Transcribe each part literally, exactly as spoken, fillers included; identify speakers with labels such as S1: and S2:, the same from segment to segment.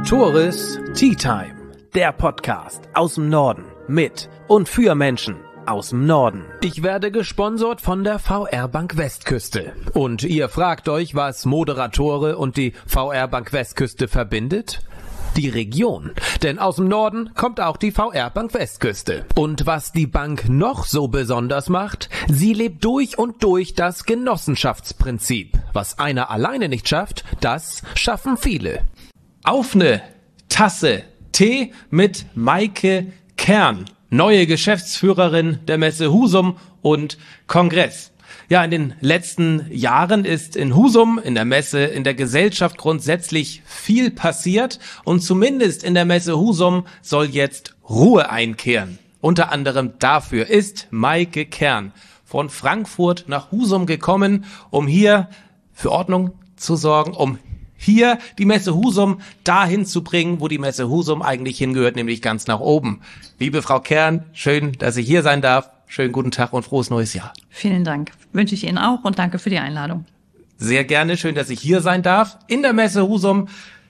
S1: Tores Tea Time, der Podcast aus dem Norden mit und für Menschen aus dem Norden. Ich werde gesponsert von der V R Bank Westküste. Und ihr fragt euch, was Moderatore und die V R Bank Westküste verbindet? Die Region. Denn aus dem Norden kommt auch die V R Bank Westküste. Und was die Bank noch so besonders macht, sie lebt durch und durch das Genossenschaftsprinzip. Was einer alleine nicht schafft, das schaffen viele. Auf eine Tasse Tee mit Maike Kern, neue Geschäftsführerin der Messe Husum und Kongress. Ja, in den letzten Jahren ist in Husum, in der Messe, in der Gesellschaft grundsätzlich viel passiert und zumindest in der Messe Husum soll jetzt Ruhe einkehren. Unter anderem dafür ist Maike Kern von Frankfurt nach Husum gekommen, um hier für Ordnung zu sorgen, um hier die Messe Husum dahin zu bringen, wo die Messe Husum eigentlich hingehört, nämlich ganz nach oben. Liebe Frau Kern, schön, dass ich hier sein darf. Schönen guten Tag und frohes neues Jahr.
S2: Vielen Dank. Wünsche ich Ihnen auch und danke für die Einladung.
S1: Sehr gerne, schön, dass ich hier sein darf. In der Messe Husum.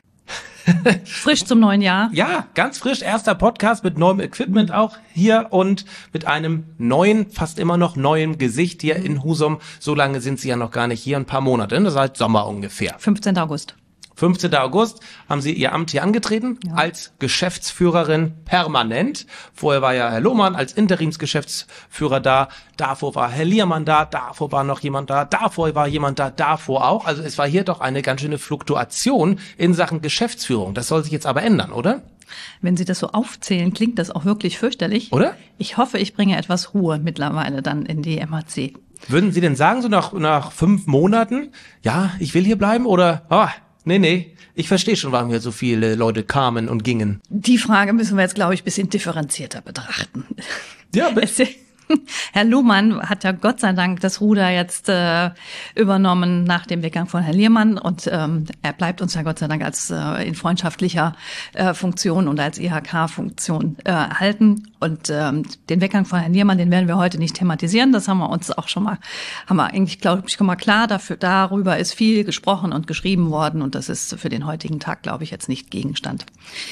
S2: Frisch zum neuen Jahr.
S1: Ja, ganz frisch. Erster Podcast mit neuem Equipment auch hier und mit einem neuen, fast immer noch neuen Gesicht hier in Husum. So lange sind Sie ja noch gar nicht hier, ein paar Monate. Das ist halt Sommer ungefähr.
S2: fünfzehnten August.
S1: fünfzehnten August haben Sie Ihr Amt hier angetreten, ja, als Geschäftsführerin permanent. Vorher war ja Herr Lohmann als Interimsgeschäftsführer da, davor war Herr Liermann da, davor war noch jemand da, davor war jemand da, davor auch. Also es war hier doch eine ganz schöne Fluktuation in Sachen Geschäftsführung. Das soll sich jetzt aber ändern, oder?
S2: Wenn Sie das so aufzählen, klingt das auch wirklich fürchterlich.
S1: Oder?
S2: Ich hoffe, ich bringe etwas Ruhe mittlerweile dann in die M H C.
S1: Würden Sie denn sagen, so nach, nach fünf Monaten, ja, ich will hier bleiben oder, ah, Nee, nee, ich verstehe schon, warum hier so viele Leute kamen und gingen.
S2: Die Frage müssen wir jetzt, glaube ich, ein bisschen differenzierter betrachten.
S1: Ja, bitte.
S2: Herr Lohmann hat ja Gott sei Dank das Ruder jetzt äh, übernommen nach dem Weggang von Herrn Liermann und ähm, er bleibt uns ja Gott sei Dank als äh, in freundschaftlicher äh, Funktion und als I H K-Funktion äh, erhalten. Und ähm, den Weggang von Herrn Liermann, den werden wir heute nicht thematisieren. Das haben wir uns auch schon mal, haben wir eigentlich, glaube ich, schon mal klar. Dafür, darüber ist viel gesprochen und geschrieben worden und das ist für den heutigen Tag, glaube ich, jetzt nicht Gegenstand.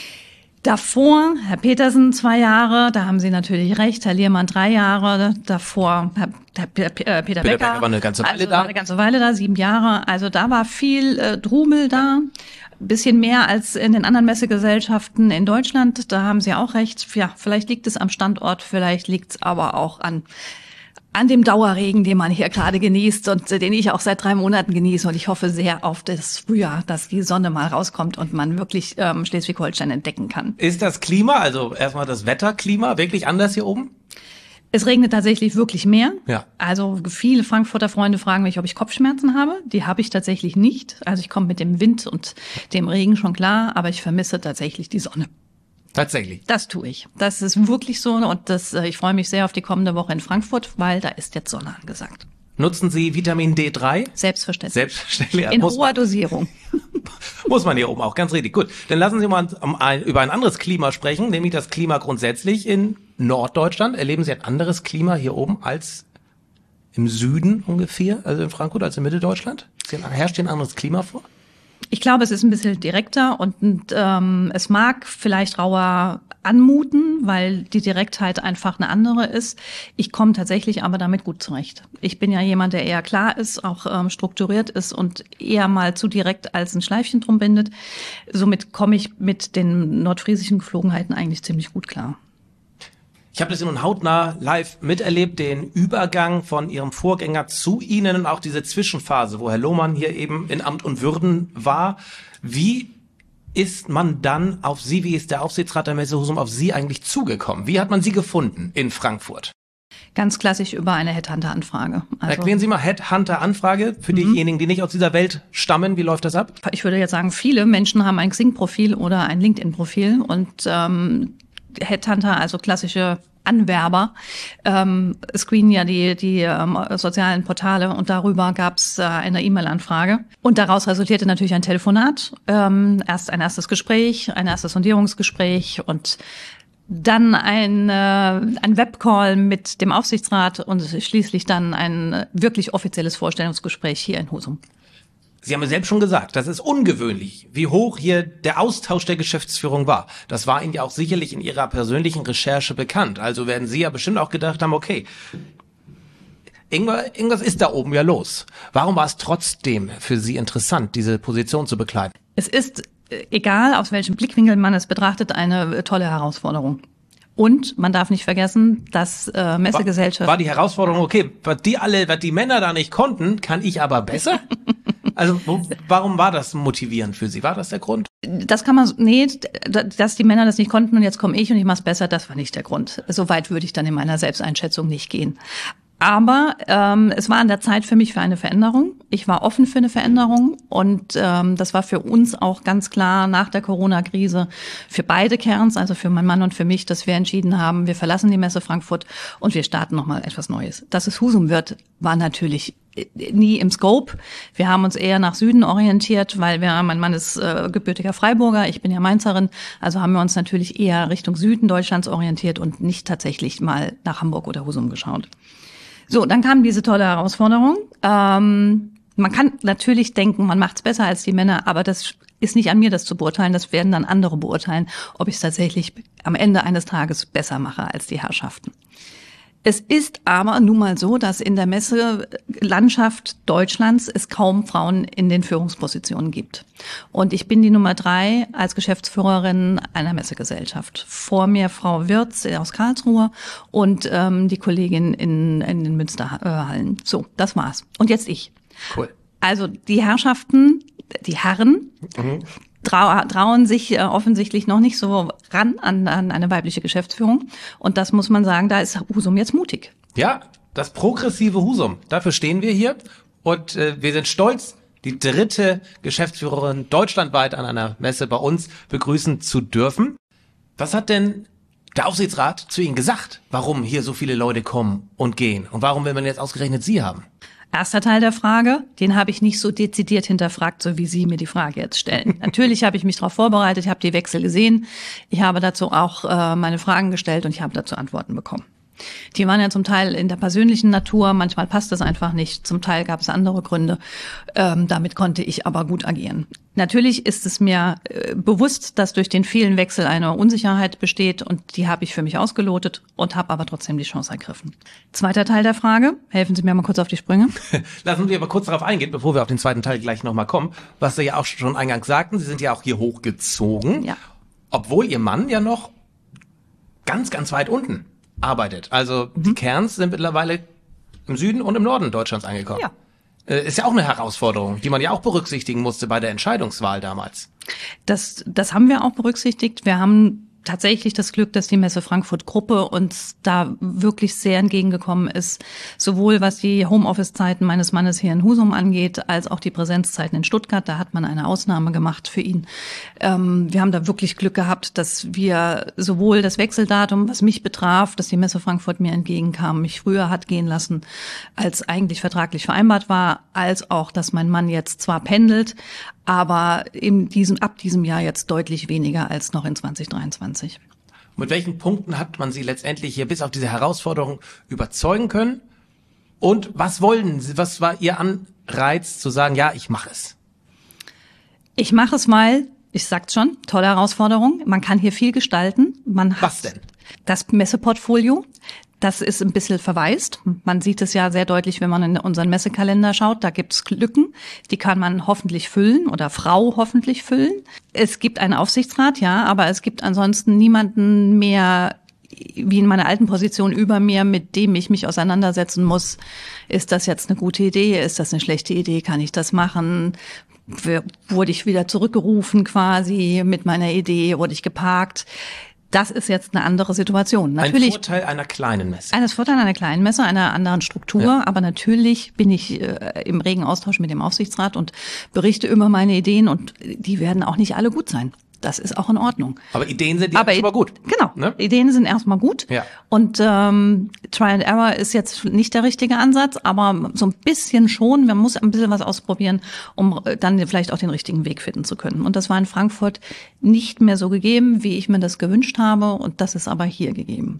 S2: Davor, Herr Petersen, zwei Jahre, da haben Sie natürlich recht, Herr Liermann drei Jahre, davor Herr, Herr Peter, Peter Becker,
S1: Peter Becker war eine ganze Weile
S2: also
S1: da.
S2: War eine ganze Weile da, sieben Jahre, also da war viel äh, Drumel da, ein bisschen mehr als in den anderen Messegesellschaften in Deutschland, da haben Sie auch recht, ja, vielleicht liegt es am Standort, vielleicht liegt es aber auch an an dem Dauerregen, den man hier gerade genießt und äh, den ich auch seit drei Monaten genieße. Und ich hoffe sehr auf das Frühjahr, dass die Sonne mal rauskommt und man wirklich ähm, Schleswig-Holstein entdecken kann.
S1: Ist das Klima, also erstmal das Wetterklima, wirklich anders hier oben?
S2: Es regnet tatsächlich wirklich mehr.
S1: Ja.
S2: Also viele Frankfurter Freunde fragen mich, ob ich Kopfschmerzen habe. Die habe ich tatsächlich nicht. Also ich komme mit dem Wind und dem Regen schon klar, aber ich vermisse tatsächlich die Sonne.
S1: Tatsächlich.
S2: Das tue ich. Das ist wirklich so und das, ich freue mich sehr auf die kommende Woche in Frankfurt, weil da ist jetzt Sonne angesagt.
S1: Nutzen Sie Vitamin D drei?
S2: Selbstverständlich.
S1: Selbstverständlich.
S2: In hoher Dosierung.
S1: Muss man hier oben auch, ganz richtig. Gut, dann lassen Sie mal um ein, über ein anderes Klima sprechen, nämlich das Klima grundsätzlich in Norddeutschland. Erleben Sie ein anderes Klima hier oben als im Süden ungefähr, also in Frankfurt, als in Mitteldeutschland? Herrscht hier ein anderes Klima vor?
S2: Ich glaube, es ist ein bisschen direkter und, und ähm, es mag vielleicht rauer anmuten, weil die Direktheit einfach eine andere ist. Ich komme tatsächlich aber damit gut zurecht. Ich bin ja jemand, der eher klar ist, auch ähm, strukturiert ist und eher mal zu direkt als ein Schleifchen drum bindet. Somit komme ich mit den nordfriesischen Geflogenheiten eigentlich ziemlich gut klar.
S1: Ich habe das nun hautnah live miterlebt, den Übergang von Ihrem Vorgänger zu Ihnen und auch diese Zwischenphase, wo Herr Lohmann hier eben in Amt und Würden war. Wie ist man dann auf Sie, wie ist der Aufsichtsrat der Messe Husum auf Sie eigentlich zugekommen? Wie hat man Sie gefunden in Frankfurt?
S2: Ganz klassisch über eine Headhunter-Anfrage. Also,
S1: erklären Sie mal Headhunter-Anfrage für diejenigen, die nicht aus dieser Welt stammen. Wie läuft das ab?
S2: Ich würde jetzt sagen, viele Menschen haben ein Xing-Profil oder ein LinkedIn-Profil und ähm, Headhunter, also klassische Anwerber, ähm, screenen ja die, die ähm, sozialen Portale und darüber gab es äh, eine E-Mail-Anfrage. Und daraus resultierte natürlich ein Telefonat, ähm, erst ein erstes Gespräch, ein erstes Sondierungsgespräch und dann ein, äh, ein Webcall mit dem Aufsichtsrat und schließlich dann ein wirklich offizielles Vorstellungsgespräch hier in Husum.
S1: Sie haben ja selbst schon gesagt, das ist ungewöhnlich, wie hoch hier der Austausch der Geschäftsführung war. Das war Ihnen ja auch sicherlich in Ihrer persönlichen Recherche bekannt. Also werden Sie ja bestimmt auch gedacht haben, okay, irgendwas ist da oben ja los. Warum war es trotzdem für Sie interessant, diese Position zu bekleiden?
S2: Es ist, egal aus welchem Blickwinkel man es betrachtet, eine tolle Herausforderung. Und man darf nicht vergessen, dass äh, Messegesellschaft...
S1: War, war die Herausforderung, okay, was die alle, was die Männer da nicht konnten, kann ich aber besser? Also wo, warum war das motivierend für Sie? War das der Grund?
S2: Das kann man, nee, dass die Männer das nicht konnten und jetzt komme ich und ich mach's besser, das war nicht der Grund. So weit würde ich dann in meiner Selbsteinschätzung nicht gehen. Aber ähm, es war an der Zeit für mich für eine Veränderung. Ich war offen für eine Veränderung und ähm, das war für uns auch ganz klar nach der Corona-Krise für beide Kerns, also für meinen Mann und für mich, dass wir entschieden haben, wir verlassen die Messe Frankfurt und wir starten nochmal etwas Neues. Dass es Husum wird, war natürlich nie im Scope. Wir haben uns eher nach Süden orientiert, weil wir, mein Mann ist äh, gebürtiger Freiburger, ich bin ja Mainzerin, also haben wir uns natürlich eher Richtung Süden Deutschlands orientiert und nicht tatsächlich mal nach Hamburg oder Husum geschaut. So, dann kam diese tolle Herausforderung. Ähm, man kann natürlich denken, man macht's besser als die Männer, aber das ist nicht an mir, das zu beurteilen. Das werden dann andere beurteilen, ob ich es tatsächlich am Ende eines Tages besser mache als die Herrschaften. Es ist aber nun mal so, dass in der Messelandschaft Deutschlands es kaum Frauen in den Führungspositionen gibt. Und ich bin die Nummer drei als Geschäftsführerin einer Messegesellschaft. Vor mir Frau Wirz aus Karlsruhe und ähm, die Kollegin in, in den Münsterhallen. So, das war's. Und jetzt ich.
S1: Cool.
S2: Also die Herrschaften, die Herren, mhm. Trau- trauen sich äh, offensichtlich noch nicht so ran an, an eine weibliche Geschäftsführung. Und das muss man sagen, da ist Husum jetzt mutig.
S1: Ja, das progressive Husum. Dafür stehen wir hier. Und äh, wir sind stolz, die dritte Geschäftsführerin deutschlandweit an einer Messe bei uns begrüßen zu dürfen. Was hat denn der Aufsichtsrat zu Ihnen gesagt, warum hier so viele Leute kommen und gehen? Und warum will man jetzt ausgerechnet Sie haben?
S2: Erster Teil der Frage, den habe ich nicht so dezidiert hinterfragt, so wie Sie mir die Frage jetzt stellen. Natürlich habe ich mich darauf vorbereitet, ich habe die Wechsel gesehen, ich habe dazu auch äh, meine Fragen gestellt und ich habe dazu Antworten bekommen. Die waren ja zum Teil in der persönlichen Natur, manchmal passt es einfach nicht, zum Teil gab es andere Gründe. Ähm, damit konnte ich aber gut agieren. Natürlich ist es mir äh, bewusst, dass durch den vielen Wechsel eine Unsicherheit besteht und die habe ich für mich ausgelotet und habe aber trotzdem die Chance ergriffen. Zweiter Teil der Frage, helfen Sie mir mal kurz auf die Sprünge.
S1: Lassen Sie aber kurz darauf eingehen, bevor wir auf den zweiten Teil gleich nochmal kommen, was Sie ja auch schon eingangs sagten, Sie sind ja auch hier hochgezogen,
S2: ja. Obwohl
S1: Ihr Mann ja noch ganz, ganz weit unten arbeitet. Also mhm. die Kerns sind mittlerweile im Süden und im Norden Deutschlands angekommen. Ja. Äh, ist ja auch eine Herausforderung, die man ja auch berücksichtigen musste bei der Entscheidungswahl damals.
S2: Das, das haben wir auch berücksichtigt. Wir haben tatsächlich das Glück, dass die Messe Frankfurt Gruppe uns da wirklich sehr entgegengekommen ist, sowohl was die Homeoffice-Zeiten meines Mannes hier in Husum angeht, als auch die Präsenzzeiten in Stuttgart. Da hat man eine Ausnahme gemacht für ihn. Ähm, wir haben da wirklich Glück gehabt, dass wir sowohl das Wechseldatum, was mich betraf, dass die Messe Frankfurt mir entgegenkam, mich früher hat gehen lassen, als eigentlich vertraglich vereinbart war, als auch, dass mein Mann jetzt zwar pendelt, aber in diesem, ab diesem Jahr jetzt deutlich weniger als noch in zwanzig dreiundzwanzig.
S1: Mit welchen Punkten hat man Sie letztendlich hier bis auf diese Herausforderung überzeugen können? Und was wollen Sie, was war Ihr Anreiz zu sagen, ja, ich mache es?
S2: Ich mache es mal, ich sag's schon, tolle Herausforderung. Man kann hier viel gestalten. Man hat
S1: was denn?
S2: Das Messeportfolio. Das ist ein bisschen verwaist. Man sieht es ja sehr deutlich, wenn man in unseren Messekalender schaut. Da gibt's Lücken, die kann man hoffentlich füllen oder Frau hoffentlich füllen. Es gibt einen Aufsichtsrat, ja, aber es gibt ansonsten niemanden mehr wie in meiner alten Position über mir, mit dem ich mich auseinandersetzen muss. Ist das jetzt eine gute Idee? Ist das eine schlechte Idee? Kann ich das machen? Wurde ich wieder zurückgerufen quasi mit meiner Idee? Wurde ich geparkt? Das ist jetzt eine andere Situation. Natürlich,
S1: ein Vorteil einer kleinen Messe.
S2: Ein Vorteil einer kleinen Messe, einer anderen Struktur. Ja. Aber natürlich bin ich äh, im regen Austausch mit dem Aufsichtsrat und berichte über meine Ideen und die werden auch nicht alle gut sein. Das ist auch in Ordnung.
S1: Aber Ideen sind ja erstmal gut.
S2: Genau, ne? Ideen sind erstmal gut.
S1: Ja.
S2: Und ähm, Try and Error ist jetzt nicht der richtige Ansatz, aber so ein bisschen schon. Man muss ein bisschen was ausprobieren, um dann vielleicht auch den richtigen Weg finden zu können. Und das war in Frankfurt nicht mehr so gegeben, wie ich mir das gewünscht habe. Und das ist aber hier gegeben.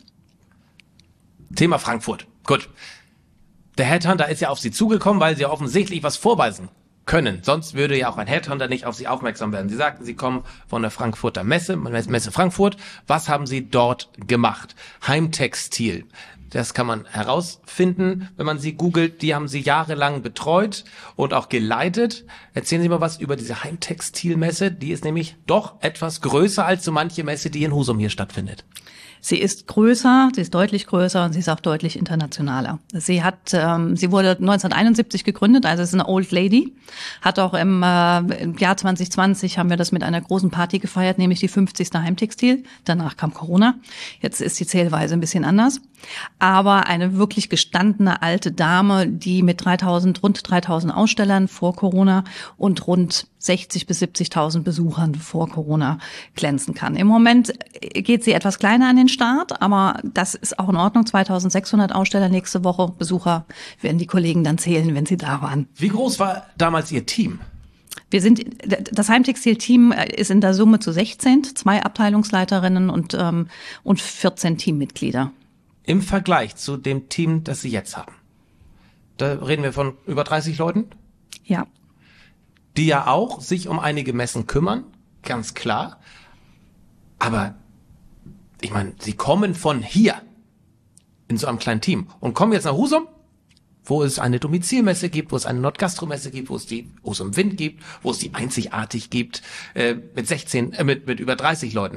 S1: Thema Frankfurt. Gut. Der Headhunter ist ja auf Sie zugekommen, weil Sie offensichtlich was vorweisen können. Sonst würde ja auch ein Headhunter nicht auf Sie aufmerksam werden. Sie sagten, Sie kommen von der Frankfurter Messe, Messe Frankfurt. Was haben Sie dort gemacht? Heimtextil. Das kann man herausfinden, wenn man sie googelt. Die haben Sie jahrelang betreut und auch geleitet. Erzählen Sie mal was über diese Heimtextilmesse. Die ist nämlich doch etwas größer als so manche Messe, die in Husum hier stattfindet.
S2: Sie ist größer, sie ist deutlich größer und sie ist auch deutlich internationaler. Sie hat, ähm, sie wurde neunzehnhunderteinundsiebzig gegründet, also ist eine Old Lady. Hat auch im, äh, im Jahr zwanzig zwanzig haben wir das mit einer großen Party gefeiert, nämlich die fünfzigste Heimtextil. Danach kam Corona. Jetzt ist die Zählweise ein bisschen anders. Aber eine wirklich gestandene alte Dame, die mit dreitausend, rund dreitausend Ausstellern vor Corona und rund sechzig bis siebzigtausend Besuchern vor Corona glänzen kann. Im Moment geht sie etwas kleiner an den Start, aber das ist auch in Ordnung. zweitausendsechshundert Aussteller nächste Woche. Besucher werden die Kollegen dann zählen, wenn sie da waren.
S1: Wie groß war damals Ihr Team?
S2: Wir sind, das Heimtextil-Team ist in der Summe zu sechzehn, zwei Abteilungsleiterinnen und, ähm, und vierzehn Teammitglieder.
S1: Im Vergleich zu dem Team, das Sie jetzt haben. Da reden wir von über dreißig Leuten?
S2: Ja.
S1: Die ja auch sich um einige Messen kümmern, ganz klar. Aber ich meine, Sie kommen von hier in so einem kleinen Team und kommen jetzt nach Husum, wo es eine Domizilmesse gibt, wo es eine Nordgastromesse gibt, wo es die Husum Wind gibt, wo es die Einzigartig gibt, äh, mit sechzehn, äh, mit, mit über dreißig Leuten.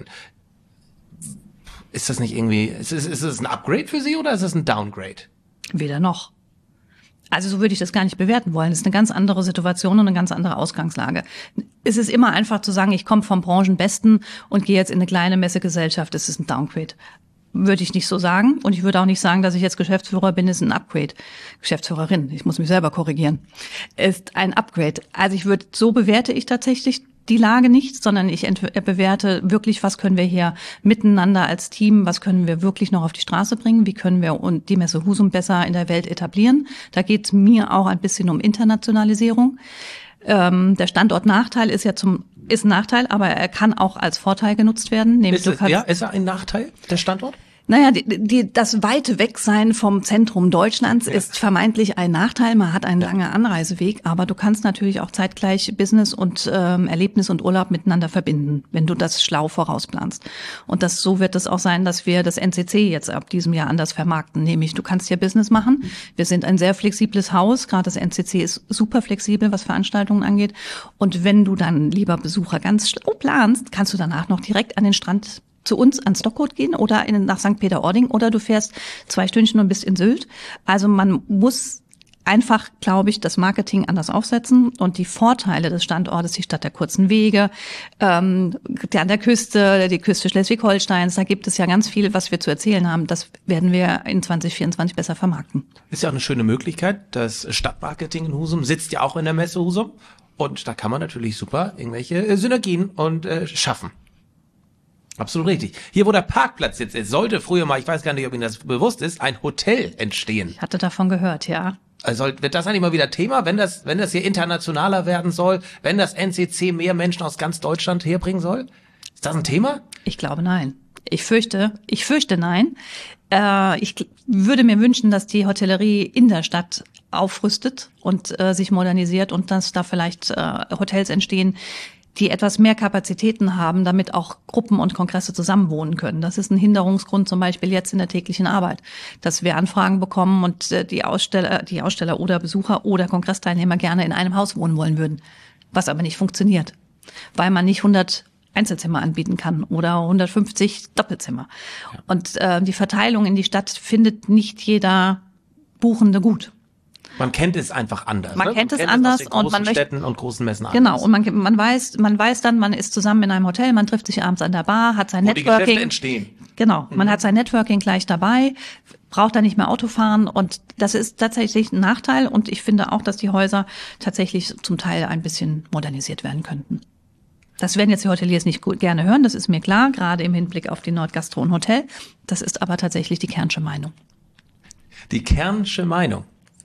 S1: Ist das nicht irgendwie, ist es, ist es ein Upgrade für Sie oder ist es ein Downgrade?
S2: Weder noch. Also so würde ich das gar nicht bewerten wollen. Es ist eine ganz andere Situation und eine ganz andere Ausgangslage. Es ist immer einfach zu sagen, ich komme vom Branchenbesten und gehe jetzt in eine kleine Messegesellschaft. Das ist ein Downgrade. Würde ich nicht so sagen. Und ich würde auch nicht sagen, dass ich jetzt Geschäftsführer bin, ist ein Upgrade. Geschäftsführerin, ich muss mich selber korrigieren, ist ein Upgrade. Also ich würde, so bewerte ich tatsächlich die Lage nicht, sondern ich bewerte wirklich, was können wir hier miteinander als Team, was können wir wirklich noch auf die Straße bringen, wie können wir und die Messe Husum besser in der Welt etablieren. Da geht es mir auch ein bisschen um Internationalisierung. Ähm, der Standortnachteil ist ja zum ist ein Nachteil, aber er kann auch als Vorteil genutzt werden. Nämlich
S1: ist, es, ja, ist er ein Nachteil, der Standort?
S2: Naja, die, die, das weite Wegsein vom Zentrum Deutschlands ja. ist vermeintlich ein Nachteil. Man hat einen langen Anreiseweg, aber du kannst natürlich auch zeitgleich Business und ähm, Erlebnis und Urlaub miteinander verbinden, wenn du das schlau vorausplanst. Und das so wird es auch sein, dass wir das N C C jetzt ab diesem Jahr anders vermarkten. Nämlich, du kannst hier Business machen. Wir sind ein sehr flexibles Haus. Gerade das N C C ist super flexibel, was Veranstaltungen angeht. Und wenn du dann, lieber Besucher, ganz schlau planst, kannst du danach noch direkt an den Strand zu uns an Stockholm gehen oder in, nach Sankt Peter-Ording oder du fährst zwei Stündchen und bist in Sylt. Also man muss einfach, glaube ich, das Marketing anders aufsetzen und die Vorteile des Standortes, die Stadt der kurzen Wege, ähm, der an der Küste, die Küste Schleswig-Holsteins, da gibt es ja ganz viel, was wir zu erzählen haben. Das werden wir in zwanzig vierundzwanzig besser vermarkten.
S1: Ist ja auch eine schöne Möglichkeit. Das Stadtmarketing in Husum sitzt ja auch in der Messe Husum und da kann man natürlich super irgendwelche Synergien und äh, schaffen. Absolut richtig. Hier, wo der Parkplatz jetzt ist, sollte früher mal, ich weiß gar nicht, ob Ihnen das bewusst ist, ein Hotel entstehen.
S2: Ich hatte davon gehört, ja.
S1: Also wird das eigentlich mal wieder Thema, wenn das, wenn das hier internationaler werden soll, wenn das N C C mehr Menschen aus ganz Deutschland herbringen soll? Ist das ein Thema?
S2: Ich glaube, nein. Ich fürchte, ich fürchte nein. Äh, ich würde mir wünschen, dass die Hotellerie in der Stadt aufrüstet und äh, sich modernisiert und dass da vielleicht äh, Hotels entstehen, die etwas mehr Kapazitäten haben, damit auch Gruppen und Kongresse zusammenwohnen können. Das ist ein Hinderungsgrund zum Beispiel jetzt in der täglichen Arbeit, dass wir Anfragen bekommen und die Aussteller, die Aussteller oder Besucher oder Kongressteilnehmer gerne in einem Haus wohnen wollen würden, was aber nicht funktioniert, weil man nicht hundert Einzelzimmer anbieten kann oder hundertfünfzig Doppelzimmer. Ja. Und äh, die Verteilung in die Stadt findet nicht jeder Buchende gut.
S1: Man kennt es einfach anders.
S2: Man
S1: ne?
S2: kennt
S1: man
S2: es anders
S1: aus den
S2: und man möchte
S1: Städten und großen Messen
S2: genau
S1: anders.
S2: und man man weiß man weiß dann, man ist zusammen in einem Hotel, man trifft sich abends an der Bar, hat sein
S1: Wo
S2: Networking.
S1: Die Geschäfte entstehen.
S2: Genau, man
S1: mhm.
S2: hat sein Networking gleich dabei, braucht da nicht mehr Auto fahren und das ist tatsächlich ein Nachteil und ich finde auch, dass die Häuser tatsächlich zum Teil ein bisschen modernisiert werden könnten. Das werden jetzt die Hoteliers nicht gut, gerne hören, das ist mir klar, gerade im Hinblick auf die Nordgastro und Hotel. Das ist aber tatsächlich die Kernsche Meinung.
S1: Die Kernsche Meinung.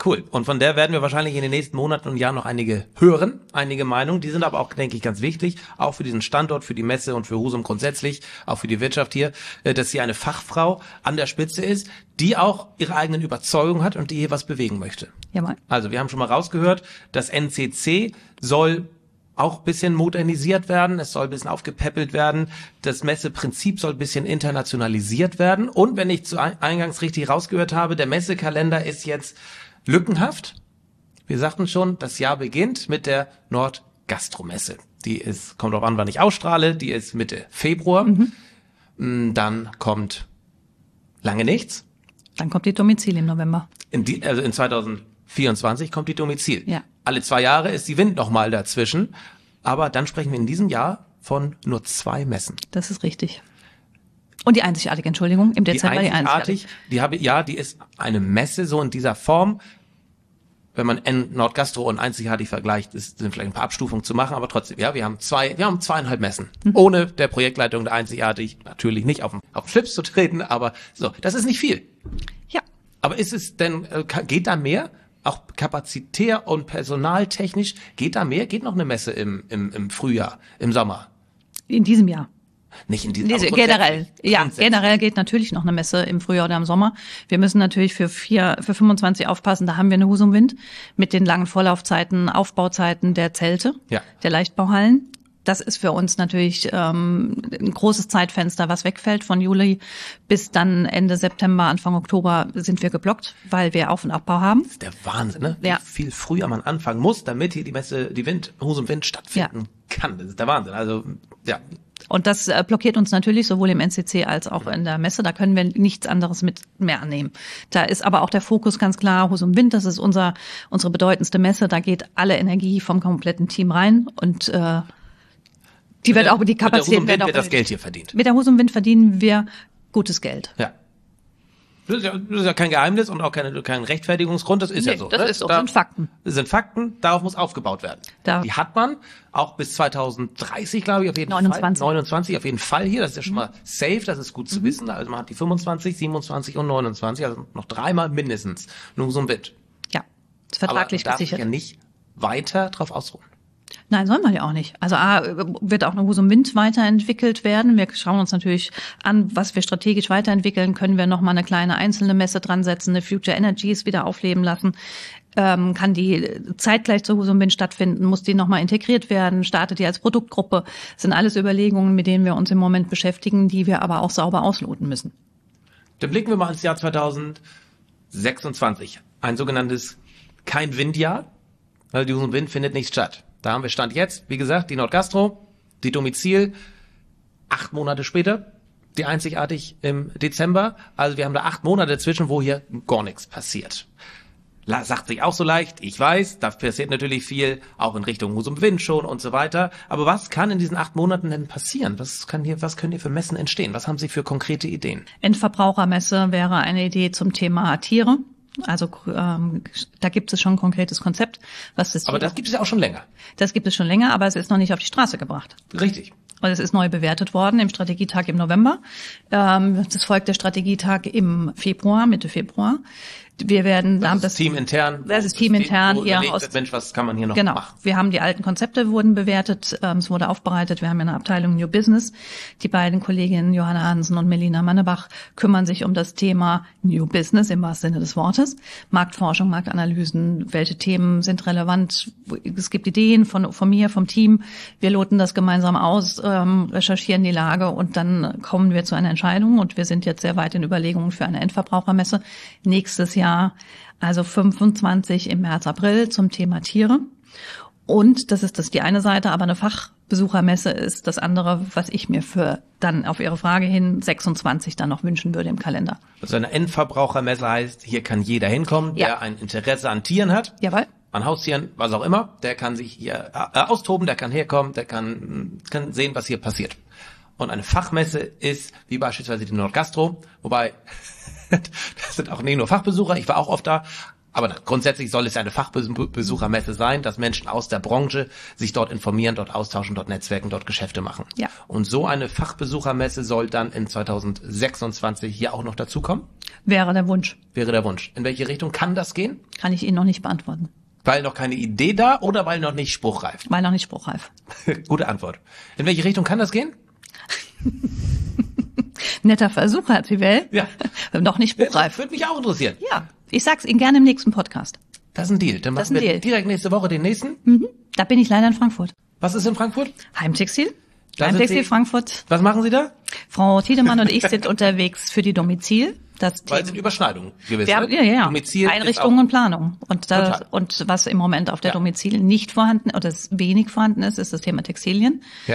S1: Cool. Und von der werden wir wahrscheinlich in den nächsten Monaten und Jahren noch einige hören, einige Meinungen. Die sind aber auch, denke ich, ganz wichtig, auch für diesen Standort, für die Messe und für Husum grundsätzlich, auch für die Wirtschaft hier, dass hier eine Fachfrau an der Spitze ist, die auch ihre eigenen Überzeugungen hat und die hier was bewegen möchte.
S2: Jawohl.
S1: Also wir haben schon mal rausgehört, das N C C soll auch ein bisschen modernisiert werden, es soll ein bisschen aufgepäppelt werden, das Messeprinzip soll ein bisschen internationalisiert werden und wenn ich zu eingangs richtig rausgehört habe, der Messekalender ist jetzt lückenhaft. Wir sagten schon, das Jahr beginnt mit der Nordgastromesse. Die ist, kommt drauf an, wann ich ausstrahle, die ist Mitte Februar. Mhm. Dann kommt lange nichts.
S2: Dann kommt die Domizil im November.
S1: In die, also in zweitausendvierundzwanzig kommt die Domizil.
S2: Ja.
S1: Alle zwei Jahre ist die Wind nochmal dazwischen. Aber dann sprechen wir in diesem Jahr von nur zwei Messen.
S2: Das ist richtig. Und die einzigartige, Entschuldigung, im Dezember
S1: die
S2: die einzigartige.
S1: Die habe, ja, die ist eine Messe so in dieser Form. Wenn man N Nordgastro und einzigartig vergleicht, ist, sind vielleicht ein paar Abstufungen zu machen, aber trotzdem, ja, wir haben zwei, wir haben zweieinhalb Messen. Mhm. Ohne der Projektleitung der einzigartig natürlich nicht auf den, auf den Schlips zu treten, aber so, das ist nicht viel.
S2: Ja.
S1: Aber ist es denn, geht da mehr? Auch kapazitär und personaltechnisch, geht da mehr? Geht noch eine Messe im, im, im Frühjahr, im Sommer?
S2: In diesem Jahr.
S1: Nicht in diesem
S2: Diese, generell, ja, generell geht natürlich noch eine Messe im Frühjahr oder im Sommer. Wir müssen natürlich für vier, für fünfundzwanzig aufpassen. Da haben wir eine Husum Wind mit den langen Vorlaufzeiten, Aufbauzeiten der Zelte,
S1: ja.
S2: der Leichtbauhallen. Das ist für uns natürlich ähm, ein großes Zeitfenster, was wegfällt. Von Juli bis dann Ende September, Anfang Oktober sind wir geblockt, weil wir Auf- und Abbau haben.
S1: Das ist der Wahnsinn, ne?
S2: Ja.
S1: Wie viel früher man anfangen muss, damit hier die Messe, die Wind, Husum Wind stattfinden ja. kann. Das ist der Wahnsinn. Also, ja.
S2: Und das äh, blockiert uns natürlich sowohl im N C C als auch in der Messe. Da können wir nichts anderes mit mehr annehmen. Da ist aber auch der Fokus ganz klar, Husum Wind, das ist unser unsere bedeutendste Messe. Da geht alle Energie vom kompletten Team rein und äh, die wird
S1: der,
S2: auch die Kapazität
S1: wird auch wird das Geld hier verdient.
S2: Mit der Husum Wind verdienen wir gutes Geld.
S1: Ja. Das ist ja, das ist ja kein Geheimnis und auch keine, kein Rechtfertigungsgrund, das ist
S2: nee,
S1: ja so.
S2: Das
S1: ne?
S2: ist so,
S1: da,
S2: sind Fakten.
S1: Das sind Fakten, darauf muss aufgebaut werden. Da. Die hat man auch bis zweitausenddreißig, glaube ich, auf jeden
S2: neunundzwanzig.
S1: Fall. neunundzwanzig auf jeden Fall hier, das ist ja schon mhm. mal safe, das ist gut zu mhm. wissen. Also man hat die fünfundzwanzig, siebenundzwanzig und neunundzwanzig, also noch dreimal mindestens nur so ein Bit.
S2: Ja, das ist vertraglich
S1: Aber man darf
S2: gesichert.
S1: sich ja nicht weiter drauf ausruhen.
S2: Nein, sollen wir ja auch nicht. Also A, wird auch eine Husum Wind weiterentwickelt werden. Wir schauen uns natürlich an, was wir strategisch weiterentwickeln. Können wir noch mal eine kleine einzelne Messe dran setzen, eine Future Energies wieder aufleben lassen? Ähm, kann die zeitgleich zur Husum Wind stattfinden? Muss die noch mal integriert werden? Startet die als Produktgruppe? Das sind alles Überlegungen, mit denen wir uns im Moment beschäftigen, die wir aber auch sauber ausloten müssen.
S1: Dann blicken wir mal ins Jahr zweitausendsechsundzwanzig. Ein sogenanntes Kein-Wind-Jahr, weil die Husum Wind findet nicht statt. Da haben wir Stand jetzt, wie gesagt, die Nordgastro, die Domizil, acht Monate später, die einzigartig im Dezember. Also wir haben da acht Monate dazwischen, wo hier gar nichts passiert. Sagt sich auch so leicht, ich weiß, da passiert natürlich viel, auch in Richtung Husum Wind schon und so weiter. Aber was kann in diesen acht Monaten denn passieren? Was kann hier, was können hier für Messen entstehen? Was haben Sie für konkrete Ideen?
S2: Endverbrauchermesse wäre eine Idee zum Thema Tiere. Also ähm, da gibt es schon ein konkretes Konzept. Was das
S1: aber das gibt es ja auch schon länger.
S2: Das gibt es schon länger, aber es ist noch nicht auf die Straße gebracht.
S1: Richtig.
S2: Und es ist neu bewertet worden im Strategietag im November. Ähm, das folgt der Strategietag im Februar, Mitte Februar. Wir werden
S1: das, ist
S2: das
S1: teamintern.
S2: Das ist teamintern
S1: hier
S2: aus.
S1: Mensch, was kann man hier noch
S2: genau.
S1: machen?
S2: Wir haben die alten Konzepte wurden bewertet, ähm, es wurde aufbereitet. Wir haben eine Abteilung New Business. Die beiden Kolleginnen Johanna Hansen und Melina Mannebach kümmern sich um das Thema New Business im wahrsten Sinne des Wortes. Marktforschung, Marktanalysen, welche Themen sind relevant? Es gibt Ideen von von mir, vom Team. Wir loten das gemeinsam aus, ähm, recherchieren die Lage und dann kommen wir zu einer Entscheidung. Und wir sind jetzt sehr weit in Überlegungen für eine Endverbrauchermesse nächstes Jahr. Also fünfundzwanzig im März, April zum Thema Tiere. Und das ist das die eine Seite, aber eine Fachbesuchermesse ist das andere, was ich mir für dann auf Ihre Frage hin sechsundzwanzig dann noch wünschen würde im Kalender.
S1: Also eine Endverbrauchermesse heißt, hier kann jeder hinkommen,
S2: ja.
S1: der ein Interesse an Tieren hat.
S2: Jawohl.
S1: An Haustieren, was auch immer. Der kann sich hier äh, austoben, der kann herkommen, der kann, kann sehen, was hier passiert. Und eine Fachmesse ist, wie beispielsweise die Nordgastro, wobei das sind auch nicht nur Fachbesucher, ich war auch oft da, Aber grundsätzlich soll es ja eine Fachbesuchermesse sein, dass Menschen aus der Branche sich dort informieren, dort austauschen, dort netzwerken, dort Geschäfte machen.
S2: Ja.
S1: Und so eine Fachbesuchermesse soll dann in zweitausendsechsundzwanzig hier auch noch dazukommen?
S2: Wäre der Wunsch.
S1: Wäre der Wunsch. In welche Richtung kann das gehen?
S2: Kann ich Ihnen noch nicht beantworten.
S1: Weil noch keine Idee da oder weil noch nicht spruchreif?
S2: Weil noch nicht spruchreif.
S1: Gute Antwort. In welche Richtung kann das gehen?
S2: Netter Versuch, Herr Zivell.
S1: Ja.
S2: Noch nicht spruchreif.
S1: Würde mich auch interessieren.
S2: Ja, ich sag's Ihnen gerne im nächsten Podcast.
S1: Das ist ein Deal. Dann
S2: Das
S1: machen
S2: ist ein
S1: wir
S2: Deal.
S1: direkt nächste Woche den nächsten.
S2: Mhm. Da bin ich leider in Frankfurt.
S1: Was ist in Frankfurt?
S2: Heimtextil.
S1: Da sind
S2: Heimtextil
S1: Sie-
S2: Frankfurt.
S1: Was machen Sie da?
S2: Frau Tiedemann und ich sind unterwegs für die Domizil. Das
S1: Weil es sind Überschneidungen gewesen.
S2: Wir haben, ja, ja, ja.
S1: Domizil ist
S2: Einrichtungen
S1: auch-
S2: und Planung. Und, da,
S1: Total.
S2: und was im Moment auf der
S1: Ja.
S2: Domizil nicht vorhanden oder es wenig vorhanden ist, ist das Thema Textilien.
S1: Ja.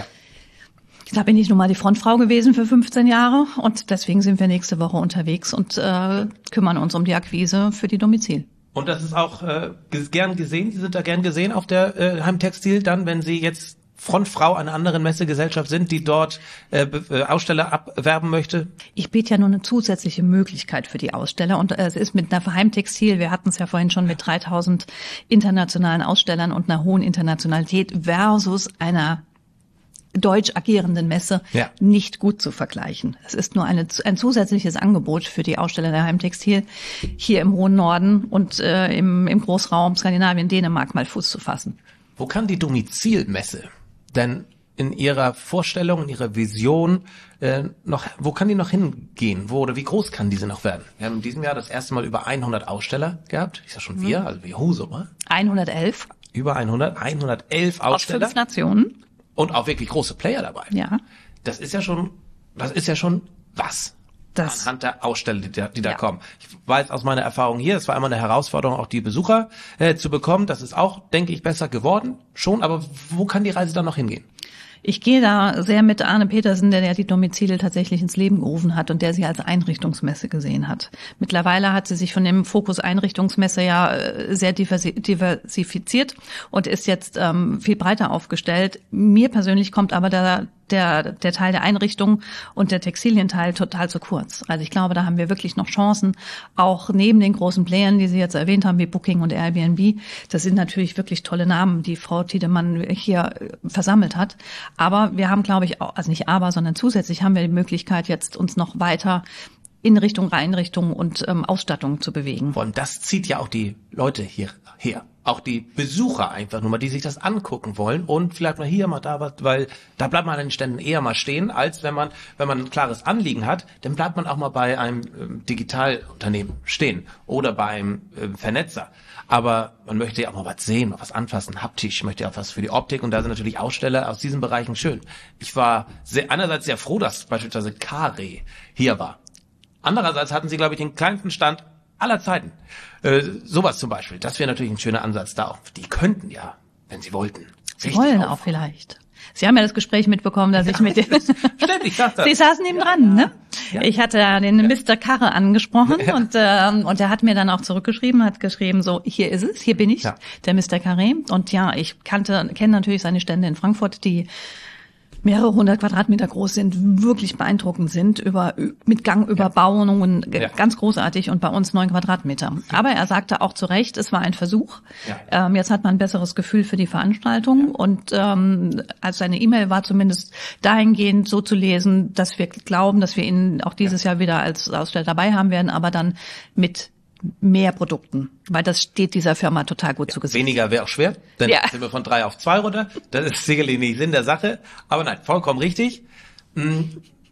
S2: Da bin ich nun mal die Frontfrau gewesen für fünfzehn Jahre und deswegen sind wir nächste Woche unterwegs und äh, kümmern uns um die Akquise für die Domizil.
S1: Und das ist auch äh, ges- gern gesehen. Sie sind da gern gesehen auf der äh, Heimtextil dann, wenn Sie jetzt Frontfrau einer anderen Messegesellschaft sind, die dort äh, Be- äh, Aussteller abwerben möchte.
S2: Ich biete ja nur eine zusätzliche Möglichkeit für die Aussteller und äh, es ist mit einer Heimtextil, wir hatten es ja vorhin schon mit dreitausend internationalen Ausstellern und einer hohen Internationalität versus einer deutsch agierenden Messe
S1: Ja.
S2: nicht gut zu vergleichen. Es ist nur eine, ein zusätzliches Angebot für die Aussteller der Heimtextil, hier im hohen Norden und äh, im, im Großraum Skandinavien, Dänemark mal Fuß zu fassen.
S1: Wo kann die Domizilmesse denn in Ihrer Vorstellung, in Ihrer Vision äh, noch, wo kann die noch hingehen? Wo oder wie groß kann diese noch werden? Wir haben in diesem Jahr das erste Mal über hundert Aussteller gehabt. Ich sag schon wir, also wir Husum, ne?
S2: hundertelf
S1: Über hundert, hundertelf
S2: aus
S1: Aussteller
S2: fünf Nationen.
S1: und auch wirklich große Player dabei.
S2: Ja,
S1: Das ist ja schon, das ist ja schon was.
S2: das
S1: Anhand der Aussteller, die da, die da
S2: Ja.
S1: kommen. Ich weiß aus meiner Erfahrung hier, es war immer eine Herausforderung, auch die Besucher äh, zu bekommen. Das ist auch, denke ich, besser geworden. Schon, aber wo kann die Reise dann noch hingehen?
S2: Ich gehe da sehr mit Arne Petersen, der, der die Domizile tatsächlich ins Leben gerufen hat und der sie als Einrichtungsmesse gesehen hat. Mittlerweile hat sie sich von dem Fokus Einrichtungsmesse ja äh, sehr diversi diversifiziert und ist jetzt ähm, viel breiter aufgestellt. Mir persönlich kommt aber der, der, der Teil der Einrichtung und der Textilienteil total zu kurz. Also ich glaube, da haben wir wirklich noch Chancen, auch neben den großen Playern, die Sie jetzt erwähnt haben, wie Booking und Airbnb. Das sind natürlich wirklich tolle Namen, die Frau Tiedemann hier äh, versammelt hat. Aber wir haben, glaube ich, auch, also nicht aber, sondern zusätzlich haben wir die Möglichkeit, jetzt uns noch weiter in Richtung Einrichtung und ähm, Ausstattung zu bewegen.
S1: Vor allem das zieht ja auch die Leute hierher. Auch die Besucher einfach nur mal, die sich das angucken wollen und vielleicht mal hier, mal da was, weil da bleibt man an den Ständen eher mal stehen, als wenn man, wenn man ein klares Anliegen hat, dann bleibt man auch mal bei einem ähm, Digitalunternehmen stehen oder bei einem äh, Vernetzer. Aber man möchte ja auch mal was sehen, mal was anfassen, haptisch, möchte ja auch was für die Optik und da sind natürlich Aussteller aus diesen Bereichen schön. Ich war sehr, einerseits sehr froh, dass beispielsweise Kare hier war. Andererseits hatten sie, glaube ich, den kleinsten Stand aller Zeiten. Äh, sowas zum Beispiel. Das wäre natürlich ein schöner Ansatz da auch. Die könnten ja, wenn sie wollten.
S2: Sie
S1: richtig
S2: wollen
S1: auf-
S2: auch vielleicht. Sie haben ja das Gespräch mitbekommen, dass ich mit dem...
S1: Stimmt, ich sag das.
S2: Sie saßen neben dran, ne?
S1: Ja.
S2: Ich hatte ja den Mister Karre angesprochen
S1: Ja.
S2: und ähm, und er hat mir dann auch zurückgeschrieben, hat geschrieben so, hier ist es, hier bin ich,
S1: Ja.
S2: der Mister Carré. Und ja, ich kannte, kenne natürlich seine Stände in Frankfurt, die mehrere hundert Quadratmeter groß sind, wirklich beeindruckend sind, über mit Gangüberbauungen,
S1: Ja.
S2: ganz großartig und bei uns neun Quadratmeter. Aber er sagte auch zu Recht, es war ein Versuch.
S1: Ja.
S2: Ähm, jetzt hat man ein besseres Gefühl für die Veranstaltung und ähm, also seine E-Mail war zumindest dahingehend so zu lesen, dass wir glauben, dass wir ihn auch dieses Jahr wieder als Aussteller dabei haben werden, aber dann mit mehr Produkten, weil das steht dieser Firma total gut zu Gesicht.
S1: Weniger wäre auch schwer, dann
S2: Ja.
S1: sind wir von drei auf zwei runter. Das ist sicherlich nicht Sinn der Sache. Aber nein, vollkommen richtig. Hm,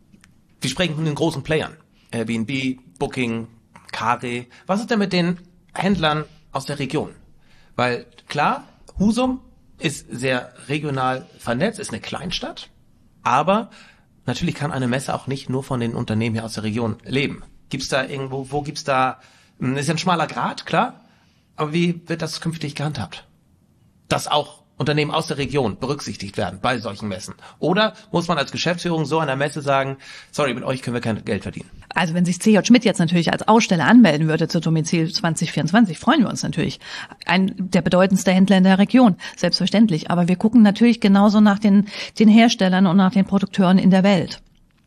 S1: Wir sprechen von den großen Playern. Airbnb, Booking, Kare. Was ist denn mit den Händlern aus der Region? Weil klar, Husum ist sehr regional vernetzt, ist eine Kleinstadt. Aber natürlich kann eine Messe auch nicht nur von den Unternehmen hier aus der Region leben. Gibt's da irgendwo, wo gibt's da, hm, ist ja ein schmaler Grat, klar. Aber wie wird das künftig gehandhabt? Dass auch Unternehmen aus der Region berücksichtigt werden bei solchen Messen? Oder muss man als Geschäftsführung so einer Messe sagen, sorry, mit euch können wir kein Geld verdienen?
S2: Also wenn sich C J Schmidt jetzt natürlich als Aussteller anmelden würde zur Domizil zwanzig vierundzwanzig, freuen wir uns natürlich. Ein der bedeutendste Händler in der Region, selbstverständlich. Aber wir gucken natürlich genauso nach den, den Herstellern und nach den Produkteuren in der Welt.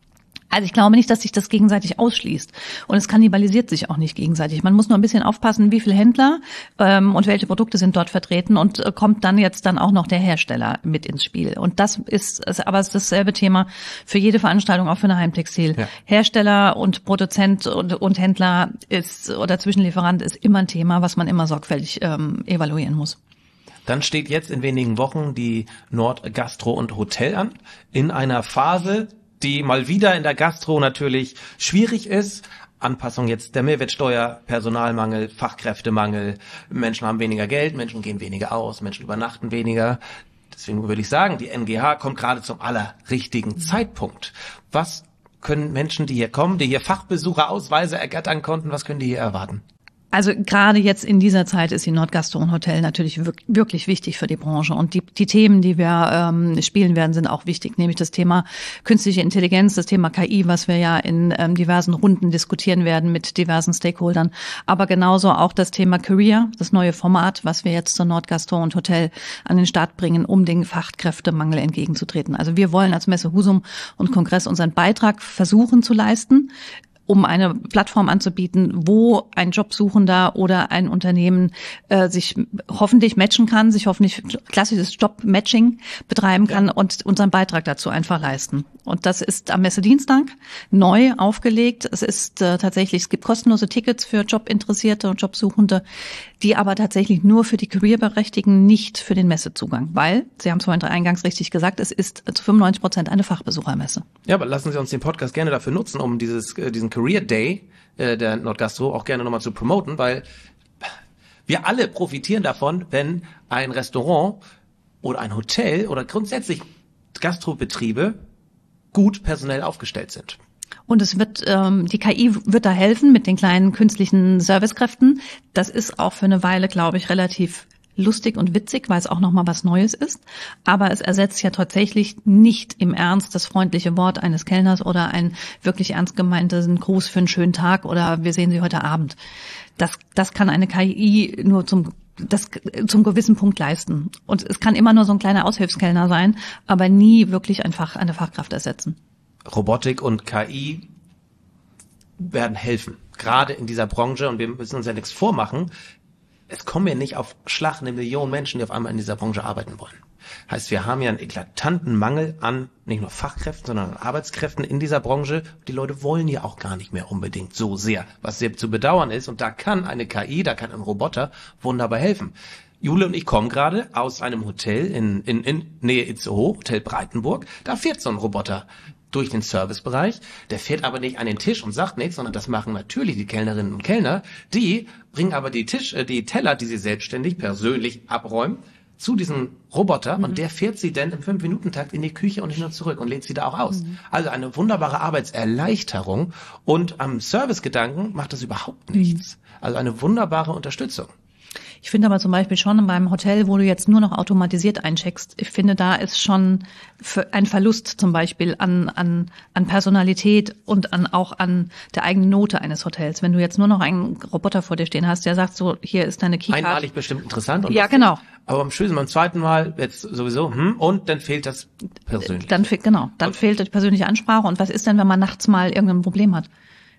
S2: Also ich glaube nicht, dass sich das gegenseitig ausschließt und es kannibalisiert sich auch nicht gegenseitig. Man muss nur ein bisschen aufpassen, wie viele Händler ähm, und welche Produkte sind dort vertreten und äh, kommt dann jetzt dann auch noch der Hersteller mit ins Spiel. Und das ist, ist aber es ist dasselbe Thema für jede Veranstaltung, auch für eine Heimtextil. Ja. Hersteller und Produzent und, und Händler ist oder Zwischenlieferant ist immer ein Thema, was man immer sorgfältig ähm, evaluieren muss.
S1: Dann steht jetzt in wenigen Wochen die Nordgastro und Hotel an, in einer Phase, die mal wieder in der Gastro natürlich schwierig ist. Anpassung jetzt der Mehrwertsteuer, Personalmangel, Fachkräftemangel, Menschen haben weniger Geld, Menschen gehen weniger aus, Menschen übernachten weniger. Deswegen würde ich sagen, die N G H kommt gerade zum allerrichtigen Zeitpunkt. Was können Menschen, die hier kommen, die hier Fachbesucherausweise ergattern konnten, was können die hier erwarten?
S2: Also gerade jetzt in dieser Zeit ist die Nordgastro und Hotel natürlich wirklich wichtig für die Branche. Und die, die Themen, die wir ähm, spielen werden, sind auch wichtig, nämlich das Thema künstliche Intelligenz, das Thema K I, was wir ja in ähm, diversen Runden diskutieren werden mit diversen Stakeholdern. Aber genauso auch das Thema Career, das neue Format, was wir jetzt zur Nordgastro und Hotel an den Start bringen, um den Fachkräftemangel entgegenzutreten. Also wir wollen als Messe Husum und Kongress unseren Beitrag versuchen zu leisten, um eine Plattform anzubieten, wo ein Jobsuchender oder ein Unternehmen äh, sich hoffentlich matchen kann, sich hoffentlich klassisches Job-Matching betreiben kann ja. und unseren Beitrag dazu einfach leisten. Und das ist am Messedienstag neu aufgelegt. Es ist äh, tatsächlich, es gibt kostenlose Tickets für Jobinteressierte und Jobsuchende, die aber tatsächlich nur für die Career-Berechtigten, nicht für den Messezugang. Weil, Sie haben es vorhin eingangs richtig gesagt, es ist zu fünfundneunzig Prozent eine Fachbesuchermesse.
S1: Ja, aber lassen Sie uns den Podcast gerne dafür nutzen, um dieses diesen Career Day äh, der Nordgastro auch gerne nochmal zu promoten, weil wir alle profitieren davon, wenn ein Restaurant oder ein Hotel oder grundsätzlich Gastrobetriebe gut personell aufgestellt sind.
S2: Und es wird, ähm, die K I wird da helfen mit den kleinen künstlichen Servicekräften. Das ist auch für eine Weile, glaube ich, relativ lustig und witzig, weil es auch nochmal was Neues ist. Aber es ersetzt ja tatsächlich nicht im Ernst das freundliche Wort eines Kellners oder ein wirklich ernst gemeinten Gruß für einen schönen Tag oder wir sehen Sie heute Abend. Das, das kann eine K I nur zum das zum gewissen Punkt leisten. Und es kann immer nur so ein kleiner Aushilfskellner sein, aber nie wirklich ein Fach, eine Fachkraft ersetzen.
S1: Robotik und K I werden helfen, gerade in dieser Branche. Und wir müssen uns ja nichts vormachen. Es kommen ja nicht auf Schlag eine Million Menschen, die auf einmal in dieser Branche arbeiten wollen. Heißt, wir haben ja einen eklatanten Mangel an nicht nur Fachkräften, sondern an Arbeitskräften in dieser Branche. Die Leute wollen ja auch gar nicht mehr unbedingt so sehr, was sehr zu bedauern ist. Und da kann eine K I, da kann ein Roboter wunderbar helfen. Jule und ich kommen gerade aus einem Hotel in, in, in Nähe Itzehoe, Hotel Breitenburg. Da fährt so ein Roboter durch den Servicebereich. Der fährt aber nicht an den Tisch und sagt nichts, sondern das machen natürlich die Kellnerinnen und Kellner. Die bringen aber die Tisch, äh, die Teller, die sie selbstständig persönlich abräumen, zu diesem Roboter, mhm. und der fährt sie dann im fünf-Minuten-Takt in die Küche und hin und zurück und lädt sie da auch aus. Mhm. Also eine wunderbare Arbeitserleichterung, und am Servicegedanken macht das überhaupt nichts. Mhm. Also eine wunderbare Unterstützung.
S2: Ich finde aber zum Beispiel schon beim Hotel, wo du jetzt nur noch automatisiert eincheckst, ich finde, da ist schon ein Verlust zum Beispiel an, an, an Personalität und an, auch an der eigenen Note eines Hotels. Wenn du jetzt nur noch einen Roboter vor dir stehen hast, der sagt so, hier ist deine Keycard.
S1: Einmalig bestimmt interessant. Und
S2: ja, genau.
S1: Aber am schönsten beim zweiten Mal jetzt sowieso, hm, und dann fehlt das persönlich.
S2: Dann fehlt, genau, dann und fehlt die persönliche Ansprache. Und was ist denn, wenn man nachts mal irgendein Problem hat?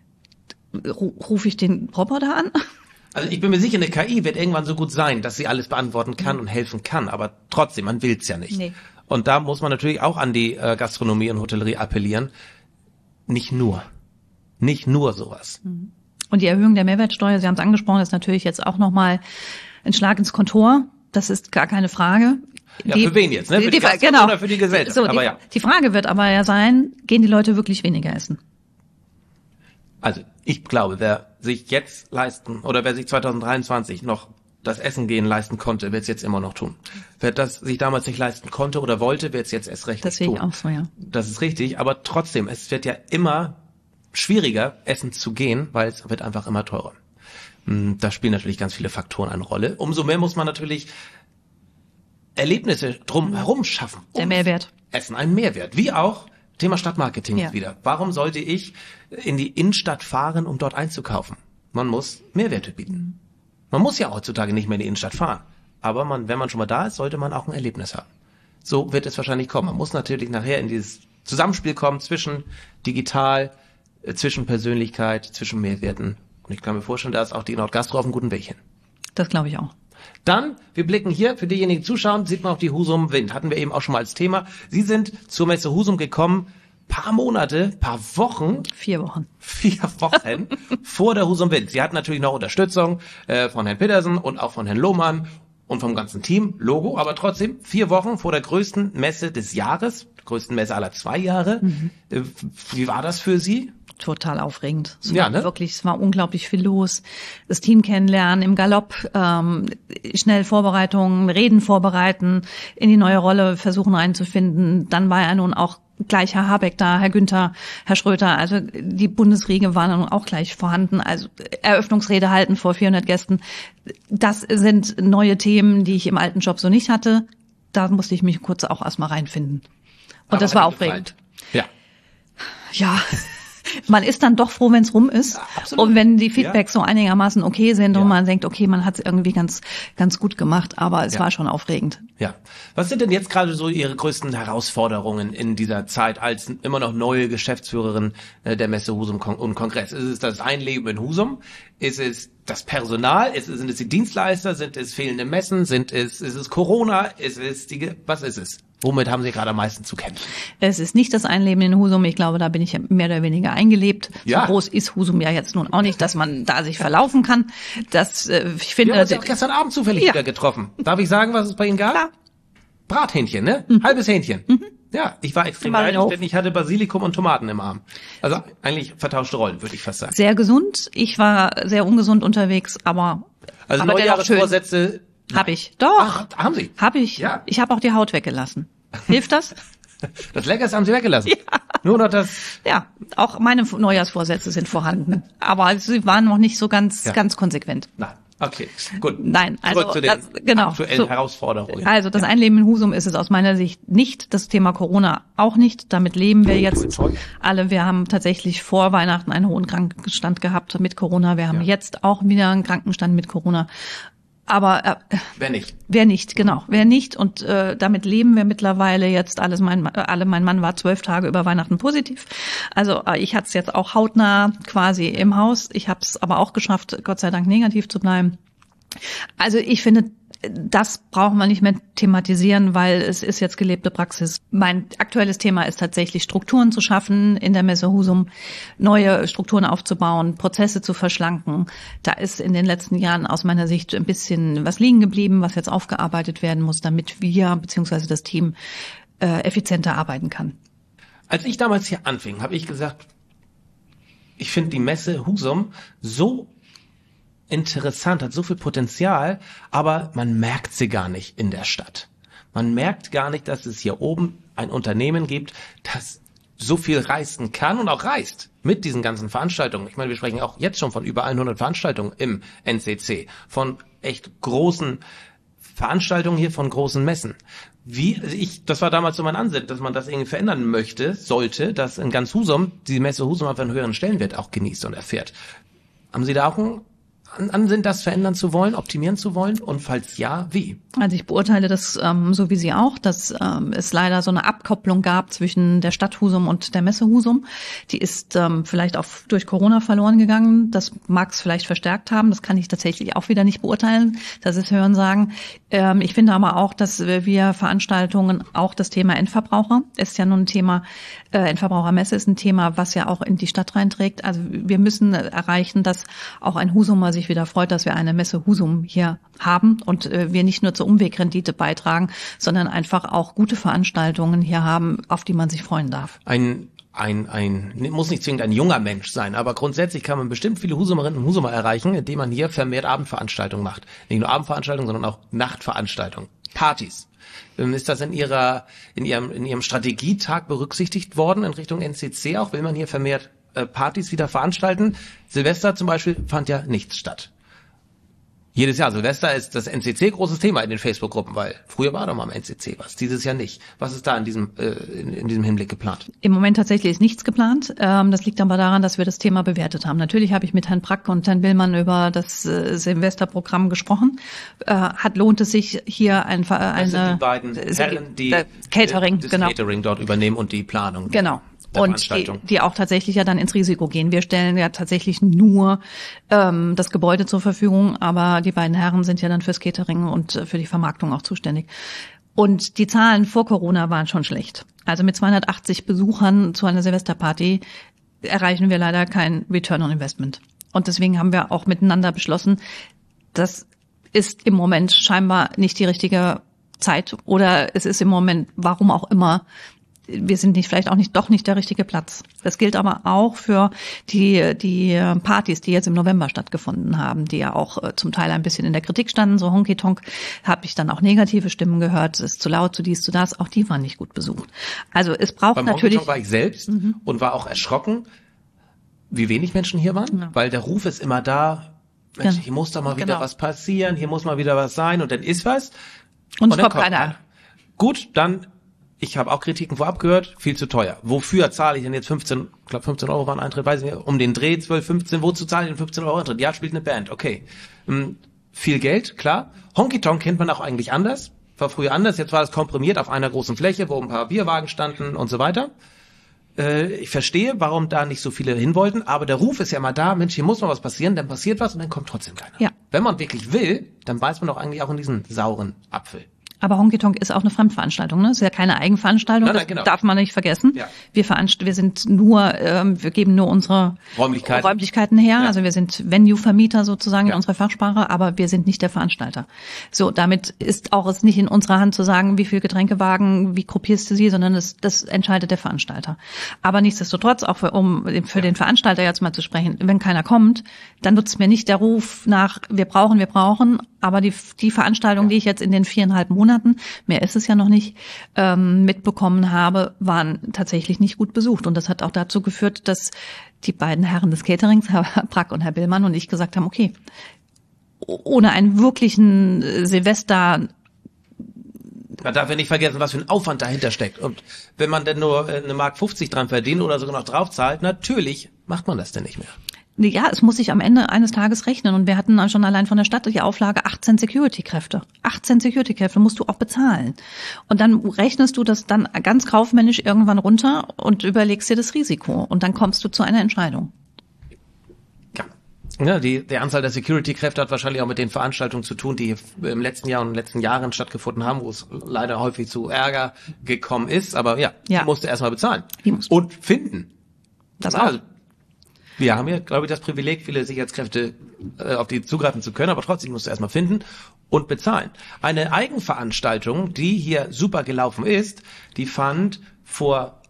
S2: Rufe ich den Roboter an?
S1: Also ich bin mir sicher, eine K I wird irgendwann so gut sein, dass sie alles beantworten kann mhm. und helfen kann. Aber trotzdem, man will's ja nicht. Nee. Und da muss man natürlich auch an die äh, Gastronomie und Hotellerie appellieren. Nicht nur. Nicht nur sowas.
S2: Mhm. Und die Erhöhung der Mehrwertsteuer, Sie haben es angesprochen, ist natürlich jetzt auch nochmal ein Schlag ins Kontor. Das ist gar keine Frage.
S1: Ja,
S2: die,
S1: für wen jetzt? Ne? Für
S2: die,
S1: die Gastronomie
S2: genau.
S1: oder für die Gesellschaft?
S2: So,
S1: aber
S2: die,
S1: ja.
S2: die Frage wird aber ja sein, gehen die Leute wirklich weniger essen?
S1: Also ich glaube, wer sich jetzt leisten oder wer sich zwanzig dreiundzwanzig noch das Essen gehen leisten konnte, wird es jetzt immer noch tun. Wer das sich damals nicht leisten konnte oder wollte, wird es jetzt erst recht
S2: das
S1: nicht tun.
S2: Das sehe ich auch so, ja.
S1: Das ist richtig, aber trotzdem, es wird ja immer schwieriger, essen zu gehen, weil es wird einfach immer teurer. Da spielen natürlich ganz viele Faktoren eine Rolle. Umso mehr muss man natürlich Erlebnisse drumherum schaffen.
S2: Der Mehrwert.
S1: Essen, einen Mehrwert. Wie auch Thema Stadtmarketing
S2: ja.
S1: wieder. Warum sollte ich in die Innenstadt fahren, um dort einzukaufen? Man muss Mehrwerte bieten. Man muss ja heutzutage nicht mehr in die Innenstadt fahren. Aber man, wenn man schon mal da ist, sollte man auch ein Erlebnis haben. So wird es wahrscheinlich kommen. Man muss natürlich nachher in dieses Zusammenspiel kommt zwischen digital, äh, zwischen Persönlichkeit, zwischen Mehrwerten. Und ich kann mir vorstellen, da ist auch die Nordgastro auf einem guten Weg hin.
S2: Das glaube ich auch.
S1: Dann, wir blicken hier, für diejenigen, die zuschauen, sieht man auch die Husum Wind. Hatten wir eben auch schon mal als Thema. Sie sind zur Messe Husum gekommen, paar Monate, paar Wochen.
S2: Vier Wochen.
S1: Vier Wochen vor der Husum Wind. Sie hatten natürlich noch Unterstützung äh, von Herrn Petersen und auch von Herrn Lohmann und vom ganzen Team, Logo, aber trotzdem vier Wochen vor der größten Messe des Jahres, größten Messe aller zwei Jahre. Mhm. Äh, wie war das für Sie?
S2: Total aufregend. Es
S1: ja,
S2: war
S1: ne?
S2: wirklich, es war unglaublich viel los. Das Team kennenlernen im Galopp, ähm, schnell Vorbereitungen, Reden vorbereiten, in die neue Rolle versuchen reinzufinden. Dann war ja nun auch gleich Herr Habeck da, Herr Günther, Herr Schröter. Also die Bundesriege war dann auch gleich vorhanden. Also Eröffnungsrede halten vor vierhundert Gästen. Das sind neue Themen, die ich im alten Job so nicht hatte. Da musste ich mich kurz auch erstmal reinfinden. Und aber das war aufregend.
S1: Ja.
S2: Ja. Man ist dann doch froh, wenn es rum ist. Ja, und wenn die Feedbacks ja. so einigermaßen okay sind ja. und man denkt, okay, man hat es irgendwie ganz ganz gut gemacht, aber es ja. war schon aufregend.
S1: Ja. Was sind denn jetzt gerade so Ihre größten Herausforderungen in dieser Zeit als immer noch neue Geschäftsführerin der Messe Husum und Kongress? Ist es das Einleben in Husum? Ist es das Personal? Ist es, sind es die Dienstleister? Sind es fehlende Messen? Sind es, ist es Corona? Ist es die, was ist es? Womit haben Sie gerade am meisten zu kämpfen?
S2: Es ist nicht das Einleben in Husum. Ich glaube, da bin ich mehr oder weniger eingelebt.
S1: Ja.
S2: So groß ist Husum ja jetzt nun auch nicht, dass man da sich verlaufen kann. Das, äh, ich finde.
S1: Wir haben uns ja auch gestern Abend zufällig ja. wieder getroffen. Darf ich sagen, was es bei Ihnen gab?
S2: Klar.
S1: Brathähnchen, ne? Mhm. Halbes Hähnchen. Mhm. Ja, ich war extrem neidisch, denn ich hatte Basilikum und Tomaten im Arm. Also eigentlich vertauschte Rollen, würde ich fast sagen.
S2: Sehr gesund. Ich war sehr ungesund unterwegs, aber
S1: also aber Neujahrsvorsätze
S2: hab ich. Doch.
S1: Ach, haben Sie?
S2: Hab ich.
S1: Ja.
S2: Ich habe auch die Haut weggelassen. Hilft das?
S1: Das Leckerste haben Sie weggelassen.
S2: Ja.
S1: Nur noch das.
S2: Ja, auch meine Neujahrsvorsätze sind vorhanden, aber sie waren noch nicht so ganz
S1: ja.
S2: ganz konsequent.
S1: Nein. Okay, gut.
S2: Nein, also
S1: Zurück zu den
S2: das, genau,
S1: aktuellen
S2: so,
S1: Herausforderungen.
S2: Also das
S1: ja.
S2: Einleben in Husum ist es aus meiner Sicht nicht, das Thema Corona auch nicht. Damit leben wir jetzt alle. Wir haben tatsächlich vor Weihnachten einen hohen Krankenstand gehabt mit Corona. Wir haben ja. jetzt auch wieder einen Krankenstand mit Corona. Aber äh,
S1: wer nicht?
S2: Wer nicht, genau, wer nicht. Und äh, damit leben wir mittlerweile jetzt alles. Mein, alle, mein Mann war zwölf Tage über Weihnachten positiv. Also äh, ich hatte es jetzt auch hautnah quasi im Haus. Ich habe es aber auch geschafft, Gott sei Dank negativ zu bleiben. Also ich finde, das brauchen wir nicht mehr thematisieren, weil es ist jetzt gelebte Praxis. Mein aktuelles Thema ist tatsächlich Strukturen zu schaffen in der Messe Husum, neue Strukturen aufzubauen, Prozesse zu verschlanken. Da ist in den letzten Jahren aus meiner Sicht ein bisschen was liegen geblieben, was jetzt aufgearbeitet werden muss, damit wir bzw. das Team äh, effizienter arbeiten kann.
S1: Als ich damals hier anfing, habe ich gesagt, ich finde die Messe Husum so interessant, hat so viel Potenzial, aber man merkt sie gar nicht in der Stadt. Man merkt gar nicht, dass es hier oben ein Unternehmen gibt, das so viel reißen kann und auch reißt mit diesen ganzen Veranstaltungen. Ich meine, wir sprechen auch jetzt schon von über hundert Veranstaltungen im N C C, von echt großen Veranstaltungen hier, von großen Messen. Wie, ich, das war damals so mein Ansatz, dass man das irgendwie verändern möchte, sollte, dass in ganz Husum die Messe Husum einfach einen höheren Stellenwert auch genießt und erfährt. Haben Sie da auch ein Ansinn, das verändern zu wollen, optimieren zu wollen? Und falls ja, wie?
S2: Also ich beurteile das ähm, so wie Sie auch, dass ähm, es leider so eine Abkopplung gab zwischen der Stadt Husum und der Messe Husum. Die ist ähm, vielleicht auch durch Corona verloren gegangen. Das mag es vielleicht verstärkt haben. Das kann ich tatsächlich auch wieder nicht beurteilen. Das ist Hörensagen. Ähm, ich finde aber auch, dass wir Veranstaltungen, auch das Thema Endverbraucher ist ja nun ein Thema, äh, Endverbrauchermesse ist ein Thema, was ja auch in die Stadt reinträgt. Also wir müssen erreichen, dass auch ein Husumer sich wieder freut, dass wir eine Messe Husum hier haben und äh, wir nicht nur zur Umwegrendite beitragen, sondern einfach auch gute Veranstaltungen hier haben, auf die man sich freuen darf.
S1: Ein Ein, ein, muss nicht zwingend ein junger Mensch sein, aber grundsätzlich kann man bestimmt viele Husumerinnen und Husumer erreichen, indem man hier vermehrt Abendveranstaltungen macht. Nicht nur Abendveranstaltungen, sondern auch Nachtveranstaltungen, Partys. Ist das in Ihrer, in Ihrem, in Ihrem Strategietag berücksichtigt worden in Richtung N C C auch? Will man hier vermehrt äh, Partys wieder veranstalten? Silvester zum Beispiel fand ja nichts statt. Jedes Jahr. Silvester ist das N C C großes Thema in den Facebook-Gruppen, weil früher war doch mal am N C C was, dieses Jahr nicht. Was ist da in diesem äh, in, in diesem Hinblick geplant?
S2: Im Moment tatsächlich ist nichts geplant. Ähm, das liegt aber daran, dass wir das Thema bewertet haben. Natürlich habe ich mit Herrn Brack und Herrn Billmann über das äh, Silvesterprogramm gesprochen. Äh, hat lohnt es sich hier ein, eine
S1: das sind die beiden Herren, die
S2: äh, Catering,
S1: das
S2: genau.
S1: Catering dort übernehmen und die Planung.
S2: Genau. Und die, die auch tatsächlich ja dann ins Risiko gehen. Wir stellen ja tatsächlich nur ähm, das Gebäude zur Verfügung, aber die beiden Herren sind ja dann fürs Catering und äh, für die Vermarktung auch zuständig. Und die Zahlen vor Corona waren schon schlecht. Also mit zweihundertachtzig Besuchern zu einer Silvesterparty erreichen wir leider kein Return on Investment. Und deswegen haben wir auch miteinander beschlossen, das ist im Moment scheinbar nicht die richtige Zeit oder es ist im Moment, warum auch immer, wir sind nicht, vielleicht auch nicht, doch nicht der richtige Platz. Das gilt aber auch für die, die Partys, die jetzt im November stattgefunden haben, die ja auch äh, zum Teil ein bisschen in der Kritik standen. So Honky Tonk habe ich dann auch negative Stimmen gehört. Es ist zu laut, zu dies, zu das. Auch die waren nicht gut besucht. Also es braucht
S1: Beim
S2: natürlich.
S1: Honky Tonk war ich selbst mhm. und war auch erschrocken, wie wenig Menschen hier waren, ja. Weil der Ruf ist immer da. Mensch, hier muss doch mal wieder genau. was passieren, hier muss mal wieder was sein und dann ist was.
S2: Und, und es kommt keiner an.
S1: Gut, dann ich habe auch Kritiken vorab gehört, viel zu teuer. Wofür zahle ich denn jetzt fünfzehn, ich glaube fünfzehn Euro war ein Eintritt, weiß ich nicht, um den Dreh, zwölf, fünfzehn, wozu zahle ich denn fünfzehn Euro Eintritt? Ja, spielt eine Band, okay. Hm, viel Geld, klar. Honky Tonk kennt man auch eigentlich anders, war früher anders, jetzt war das komprimiert auf einer großen Fläche, wo ein paar Bierwagen standen und so weiter. Äh, ich verstehe, warum da nicht so viele hin wollten, aber der Ruf ist ja mal da, Mensch, hier muss mal was passieren, dann passiert was und dann kommt trotzdem keiner. Ja. Wenn man wirklich will, dann beißt man doch eigentlich auch in diesen sauren Apfel.
S2: Aber Honky Tonk ist auch eine Fremdveranstaltung, ne? Ist ja keine Eigenveranstaltung, nein, nein, genau. Das darf man nicht vergessen. Ja. Wir veranst- wir sind nur, ähm, wir geben nur unsere
S1: Räumlichkeiten,
S2: Räumlichkeiten her. Ja. Also wir sind Venue-Vermieter sozusagen ja. in unserer Fachsprache, aber wir sind nicht der Veranstalter. So, damit ist auch es nicht in unserer Hand zu sagen, wie viel Getränkewagen, wie gruppierst du sie, sondern das, das entscheidet der Veranstalter. Aber nichtsdestotrotz, auch für, um für ja. den Veranstalter jetzt mal zu sprechen, wenn keiner kommt, dann nutzt mir nicht der Ruf nach, wir brauchen, wir brauchen, aber die, die Veranstaltung, ja. die ich jetzt in den viereinhalb Monaten mehr ist es ja noch nicht, ähm, mitbekommen habe, waren tatsächlich nicht gut besucht. Und das hat auch dazu geführt, dass die beiden Herren des Caterings, Herr Brack und Herr Billmann und ich gesagt haben, okay, ohne einen wirklichen Silvester.
S1: Man darf ja nicht vergessen, was für ein Aufwand dahinter steckt. Und wenn man denn nur eine Mark fünfzig dran verdient oder sogar noch drauf zahlt, natürlich macht man das denn nicht mehr.
S2: Ja, es muss sich am Ende eines Tages rechnen. Und wir hatten schon allein von der Stadt die Auflage achtzehn Security-Kräfte. achtzehn Security-Kräfte musst du auch bezahlen. Und dann rechnest du das dann ganz kaufmännisch irgendwann runter und überlegst dir das Risiko. Und dann kommst du zu einer Entscheidung.
S1: Ja, ja die, die Anzahl der Security-Kräfte hat wahrscheinlich auch mit den Veranstaltungen zu tun, die im letzten Jahr und in den letzten Jahren stattgefunden haben, wo es leider häufig zu Ärger gekommen ist. Aber ja, ja. die musst du erstmal bezahlen. Und finden.
S2: Das auch.
S1: Also, wir haben ja, glaube ich, das Privileg, viele Sicherheitskräfte äh, auf die zugreifen zu können, aber trotzdem musst du erstmal finden und bezahlen. Eine Eigenveranstaltung, die hier super gelaufen ist, die fand vor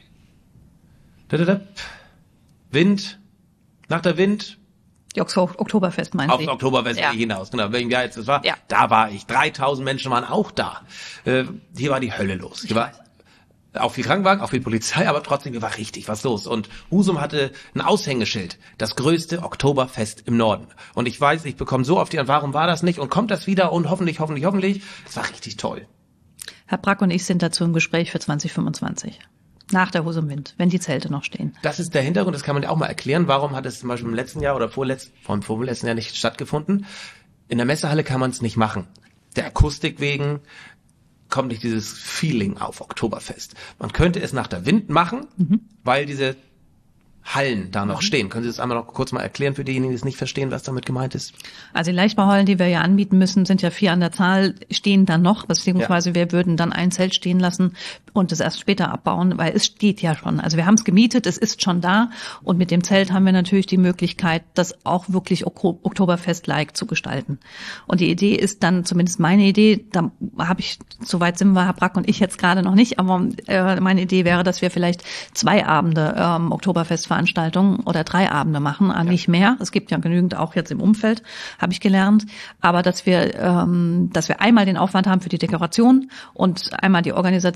S1: Wind, nach der Wind,
S2: die Oktoberfest meinen Sie?
S1: Auf Oktoberfest ja. hinaus, genau. Welchem Jahr jetzt das war? Ja. Da war ich. dreitausend Menschen waren auch da. Äh, hier war die Hölle los. Hier war auch viel Krankenwagen, auch viel Polizei, aber trotzdem, hier war richtig was los. Und Husum hatte ein Aushängeschild, das größte Oktoberfest im Norden. Und ich weiß, ich bekomme so oft die Antwort, warum war das nicht? Und kommt das wieder? Und hoffentlich, hoffentlich, hoffentlich. Es war richtig toll.
S2: Herr Brack und ich sind dazu im Gespräch für zwanzig fünfundzwanzig. Nach der Husum Wind, wenn die Zelte noch stehen.
S1: Das ist der Hintergrund, das kann man ja auch mal erklären. Warum hat es zum Beispiel im letzten Jahr oder vorletzten, vom vorletzten Jahr nicht stattgefunden? In der Messehalle kann man es nicht machen. Der Akustik wegen kommt nicht dieses Feeling auf Oktoberfest. Man könnte es nach der Wind machen, mhm. weil diese Hallen da noch mhm. stehen. Können Sie das einmal noch kurz mal erklären für diejenigen, die es nicht verstehen, was damit gemeint ist?
S2: Also die Leichtbauhallen, die wir ja anbieten müssen, sind ja vier an der Zahl, stehen dann noch, beziehungsweise ja. wir würden dann ein Zelt stehen lassen und es erst später abbauen, weil es steht ja schon. Also wir haben es gemietet, es ist schon da und mit dem Zelt haben wir natürlich die Möglichkeit, das auch wirklich Oktoberfest-like zu gestalten. Und die Idee ist dann, zumindest meine Idee, da habe ich, soweit sind wir, Herr Brack und ich jetzt gerade noch nicht, aber äh, meine Idee wäre, dass wir vielleicht zwei Abende ähm, Oktoberfestveranstaltungen oder drei Abende machen, ja. nicht mehr. Es gibt ja genügend auch jetzt im Umfeld, habe ich gelernt, aber dass wir, ähm, dass wir einmal den Aufwand haben für die Dekoration und einmal die Organisation und das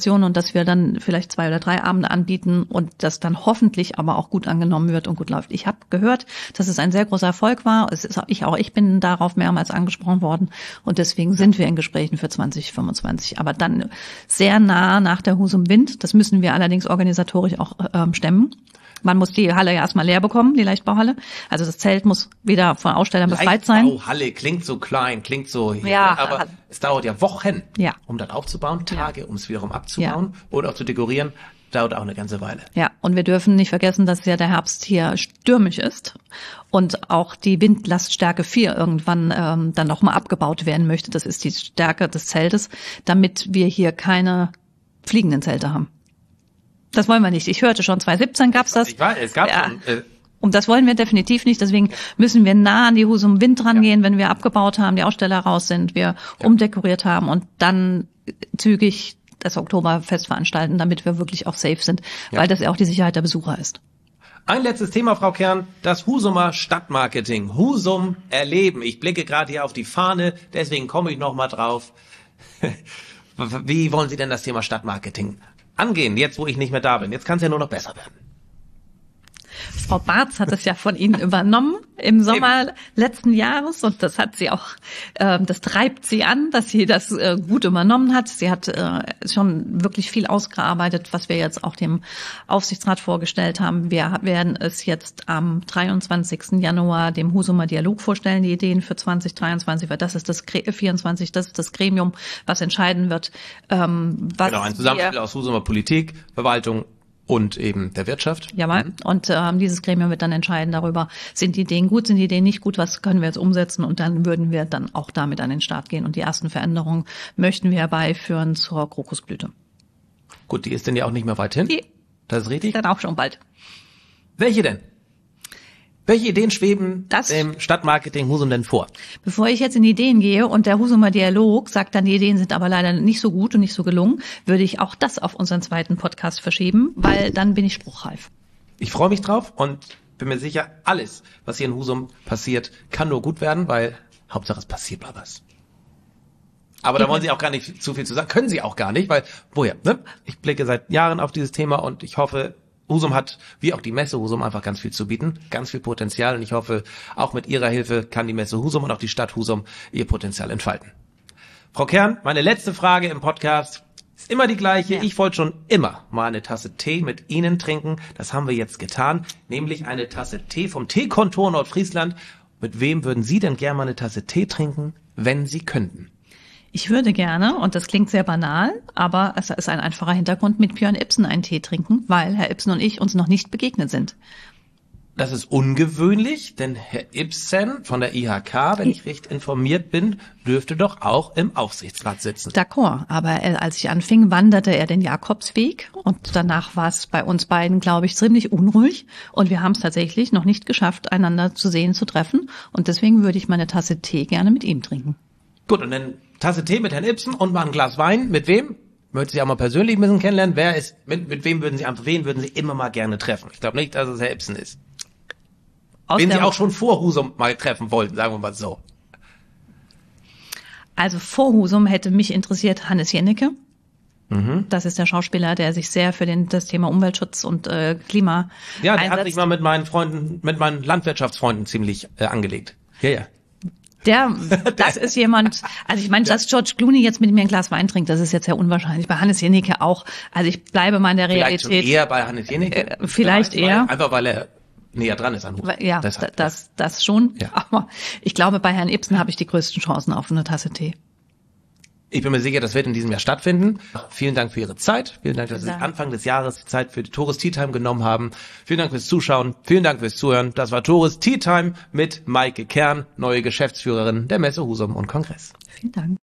S2: dass wir dann vielleicht zwei oder drei Abende anbieten und das dann hoffentlich aber auch gut angenommen wird und gut läuft. Ich habe gehört, dass es ein sehr großer Erfolg war. Es ist ich auch, ich bin darauf mehrmals angesprochen worden und deswegen sind wir in Gesprächen für zwanzig fünfundzwanzig. Aber dann sehr nah nach der Husum Wind. Das müssen wir allerdings organisatorisch auch ähm, stemmen. Man muss die Halle ja erstmal leer bekommen, die Leichtbauhalle. Also das Zelt muss wieder von Ausstellern befreit sein.
S1: Leichtbauhalle klingt so klein, klingt so, hier,
S2: ja,
S1: aber
S2: Halle.
S1: Es dauert ja Wochen,
S2: ja.
S1: um das aufzubauen, Tage, ja. um es wiederum abzubauen
S2: ja.
S1: oder auch zu dekorieren. Dauert auch eine ganze Weile.
S2: Ja, und wir dürfen nicht vergessen, dass ja der Herbst hier stürmisch ist und auch die Windlaststärke vier irgendwann ähm, dann nochmal abgebaut werden möchte. Das ist die Stärke des Zeltes, damit wir hier keine fliegenden Zelte haben. Das wollen wir nicht. Ich hörte schon, zwanzig siebzehn gab's das.
S1: Ich weiß, es gab
S2: ja.
S1: schon. Äh,
S2: Und das wollen wir definitiv nicht. Deswegen müssen wir nah an die Husum Wind rangehen, ja. wenn wir abgebaut haben, die Aussteller raus sind, wir ja. umdekoriert haben und dann zügig das Oktoberfest veranstalten, damit wir wirklich auch safe sind, ja. weil das ja auch die Sicherheit der Besucher ist.
S1: Ein letztes Thema, Frau Kern, das Husumer Stadtmarketing. Husum erleben. Ich blicke gerade hier auf die Fahne, deswegen komme ich noch mal drauf. Wie wollen Sie denn das Thema Stadtmarketing angehen, jetzt wo ich nicht mehr da bin? Jetzt kann es ja nur noch besser werden.
S2: Frau Barz hat es ja von Ihnen übernommen im Sommer Eben. letzten Jahres und das hat sie auch, äh, das treibt sie an, dass sie das äh, gut übernommen hat. Sie hat äh, schon wirklich viel ausgearbeitet, was wir jetzt auch dem Aufsichtsrat vorgestellt haben. Wir werden es jetzt am dreiundzwanzigsten Januar dem Husumer Dialog vorstellen, die Ideen für zwanzig dreiundzwanzig, weil das ist das vierundzwanzig, das ist das Gremium, was entscheiden wird. Ähm, was
S1: genau, ein Zusammenspiel aus Husumer Politik, Verwaltung und eben der Wirtschaft.
S2: Jawohl. Mhm. Und ähm, dieses Gremium wird dann entscheiden darüber, sind die Ideen gut, sind die Ideen nicht gut, was können wir jetzt umsetzen und dann würden wir dann auch damit an den Start gehen. Und die ersten Veränderungen möchten wir herbeiführen zur Krokusblüte.
S1: Gut, die ist denn ja auch nicht mehr weit hin.
S2: Die
S1: das ist richtig.
S2: Dann auch schon bald.
S1: Welche denn? Welche Ideen schweben
S2: das,
S1: dem Stadtmarketing Husum denn vor?
S2: Bevor ich jetzt in die Ideen gehe und der Husumer Dialog sagt dann, die Ideen sind aber leider nicht so gut und nicht so gelungen, würde ich auch das auf unseren zweiten Podcast verschieben, weil dann bin ich spruchreif.
S1: Ich freue mich drauf und bin mir sicher, alles, was hier in Husum passiert, kann nur gut werden, weil Hauptsache es passiert mal was. Aber da wollen Sie auch gar nicht zu viel zu sagen. Können Sie auch gar nicht, weil, woher, ne? Ich blicke seit Jahren auf dieses Thema und ich hoffe, Husum hat, wie auch die Messe Husum, einfach ganz viel zu bieten, ganz viel Potenzial und ich hoffe, auch mit Ihrer Hilfe kann die Messe Husum und auch die Stadt Husum ihr Potenzial entfalten. Frau Kern, meine letzte Frage im Podcast ist immer die gleiche. Ja. Ich wollte schon immer mal eine Tasse Tee mit Ihnen trinken. Das haben wir jetzt getan, nämlich eine Tasse Tee vom Teekontor Nordfriesland. Mit wem würden Sie denn gerne mal eine Tasse Tee trinken, wenn Sie könnten?
S2: Ich würde gerne, und das klingt sehr banal, aber es ist ein einfacher Hintergrund, mit Björn Ibsen einen Tee trinken, weil Herr Ibsen und ich uns noch nicht begegnet sind.
S1: Das ist ungewöhnlich, denn Herr Ibsen von der I H K, wenn ich recht informiert bin, dürfte doch auch im Aufsichtsrat sitzen.
S2: D'accord, aber er, als ich anfing, wanderte er den Jakobsweg und danach war es bei uns beiden, glaube ich, ziemlich unruhig und wir haben es tatsächlich noch nicht geschafft, einander zu sehen, zu treffen und deswegen würde ich meine Tasse Tee gerne mit ihm trinken.
S1: Gut, und dann Tasse Tee mit Herrn Ibsen und mal ein Glas Wein. Mit wem? Möchten Sie auch mal persönlich ein bisschen kennenlernen? Wer ist, mit, mit wem würden Sie, wen würden Sie immer mal gerne treffen? Ich glaube nicht, dass es Herr Ibsen ist. Aus wen Sie auch schon vor Husum mal treffen wollten, sagen wir mal so.
S2: Also vor Husum hätte mich interessiert Hannes Jennecke. Mhm. Das ist der Schauspieler, der sich sehr für den, das Thema Umweltschutz und äh, Klima
S1: Ja, der
S2: einsetzt.
S1: hat sich mal mit meinen Freunden, mit meinen Landwirtschaftsfreunden ziemlich äh, angelegt. Ja, ja.
S2: Der, das ist jemand, also ich meine, dass George Clooney jetzt mit mir ein Glas Wein trinkt, das ist jetzt sehr unwahrscheinlich. Bei Hannes Jennecke auch. Also ich bleibe mal in der Realität.
S1: Vielleicht schon eher bei Hannes Jennecke.
S2: Äh, vielleicht
S1: eher.
S2: eher.
S1: Einfach weil er näher dran ist an Husum.
S2: Ja,
S1: Deshalb.
S2: das, das schon.
S1: Ja.
S2: Aber ich glaube, bei Herrn Ibsen habe ich die größten Chancen auf eine Tasse Tee.
S1: Ich bin mir sicher, das wird in diesem Jahr stattfinden. Vielen Dank für Ihre Zeit. Vielen Dank, dass Sie sich Anfang des Jahres die Zeit für die Tores Tea Time genommen haben. Vielen Dank fürs Zuschauen. Vielen Dank fürs Zuhören. Das war Tores Tea Time mit Maike Kern, neue Geschäftsführerin der Messe Husum und Kongress.
S2: Vielen Dank.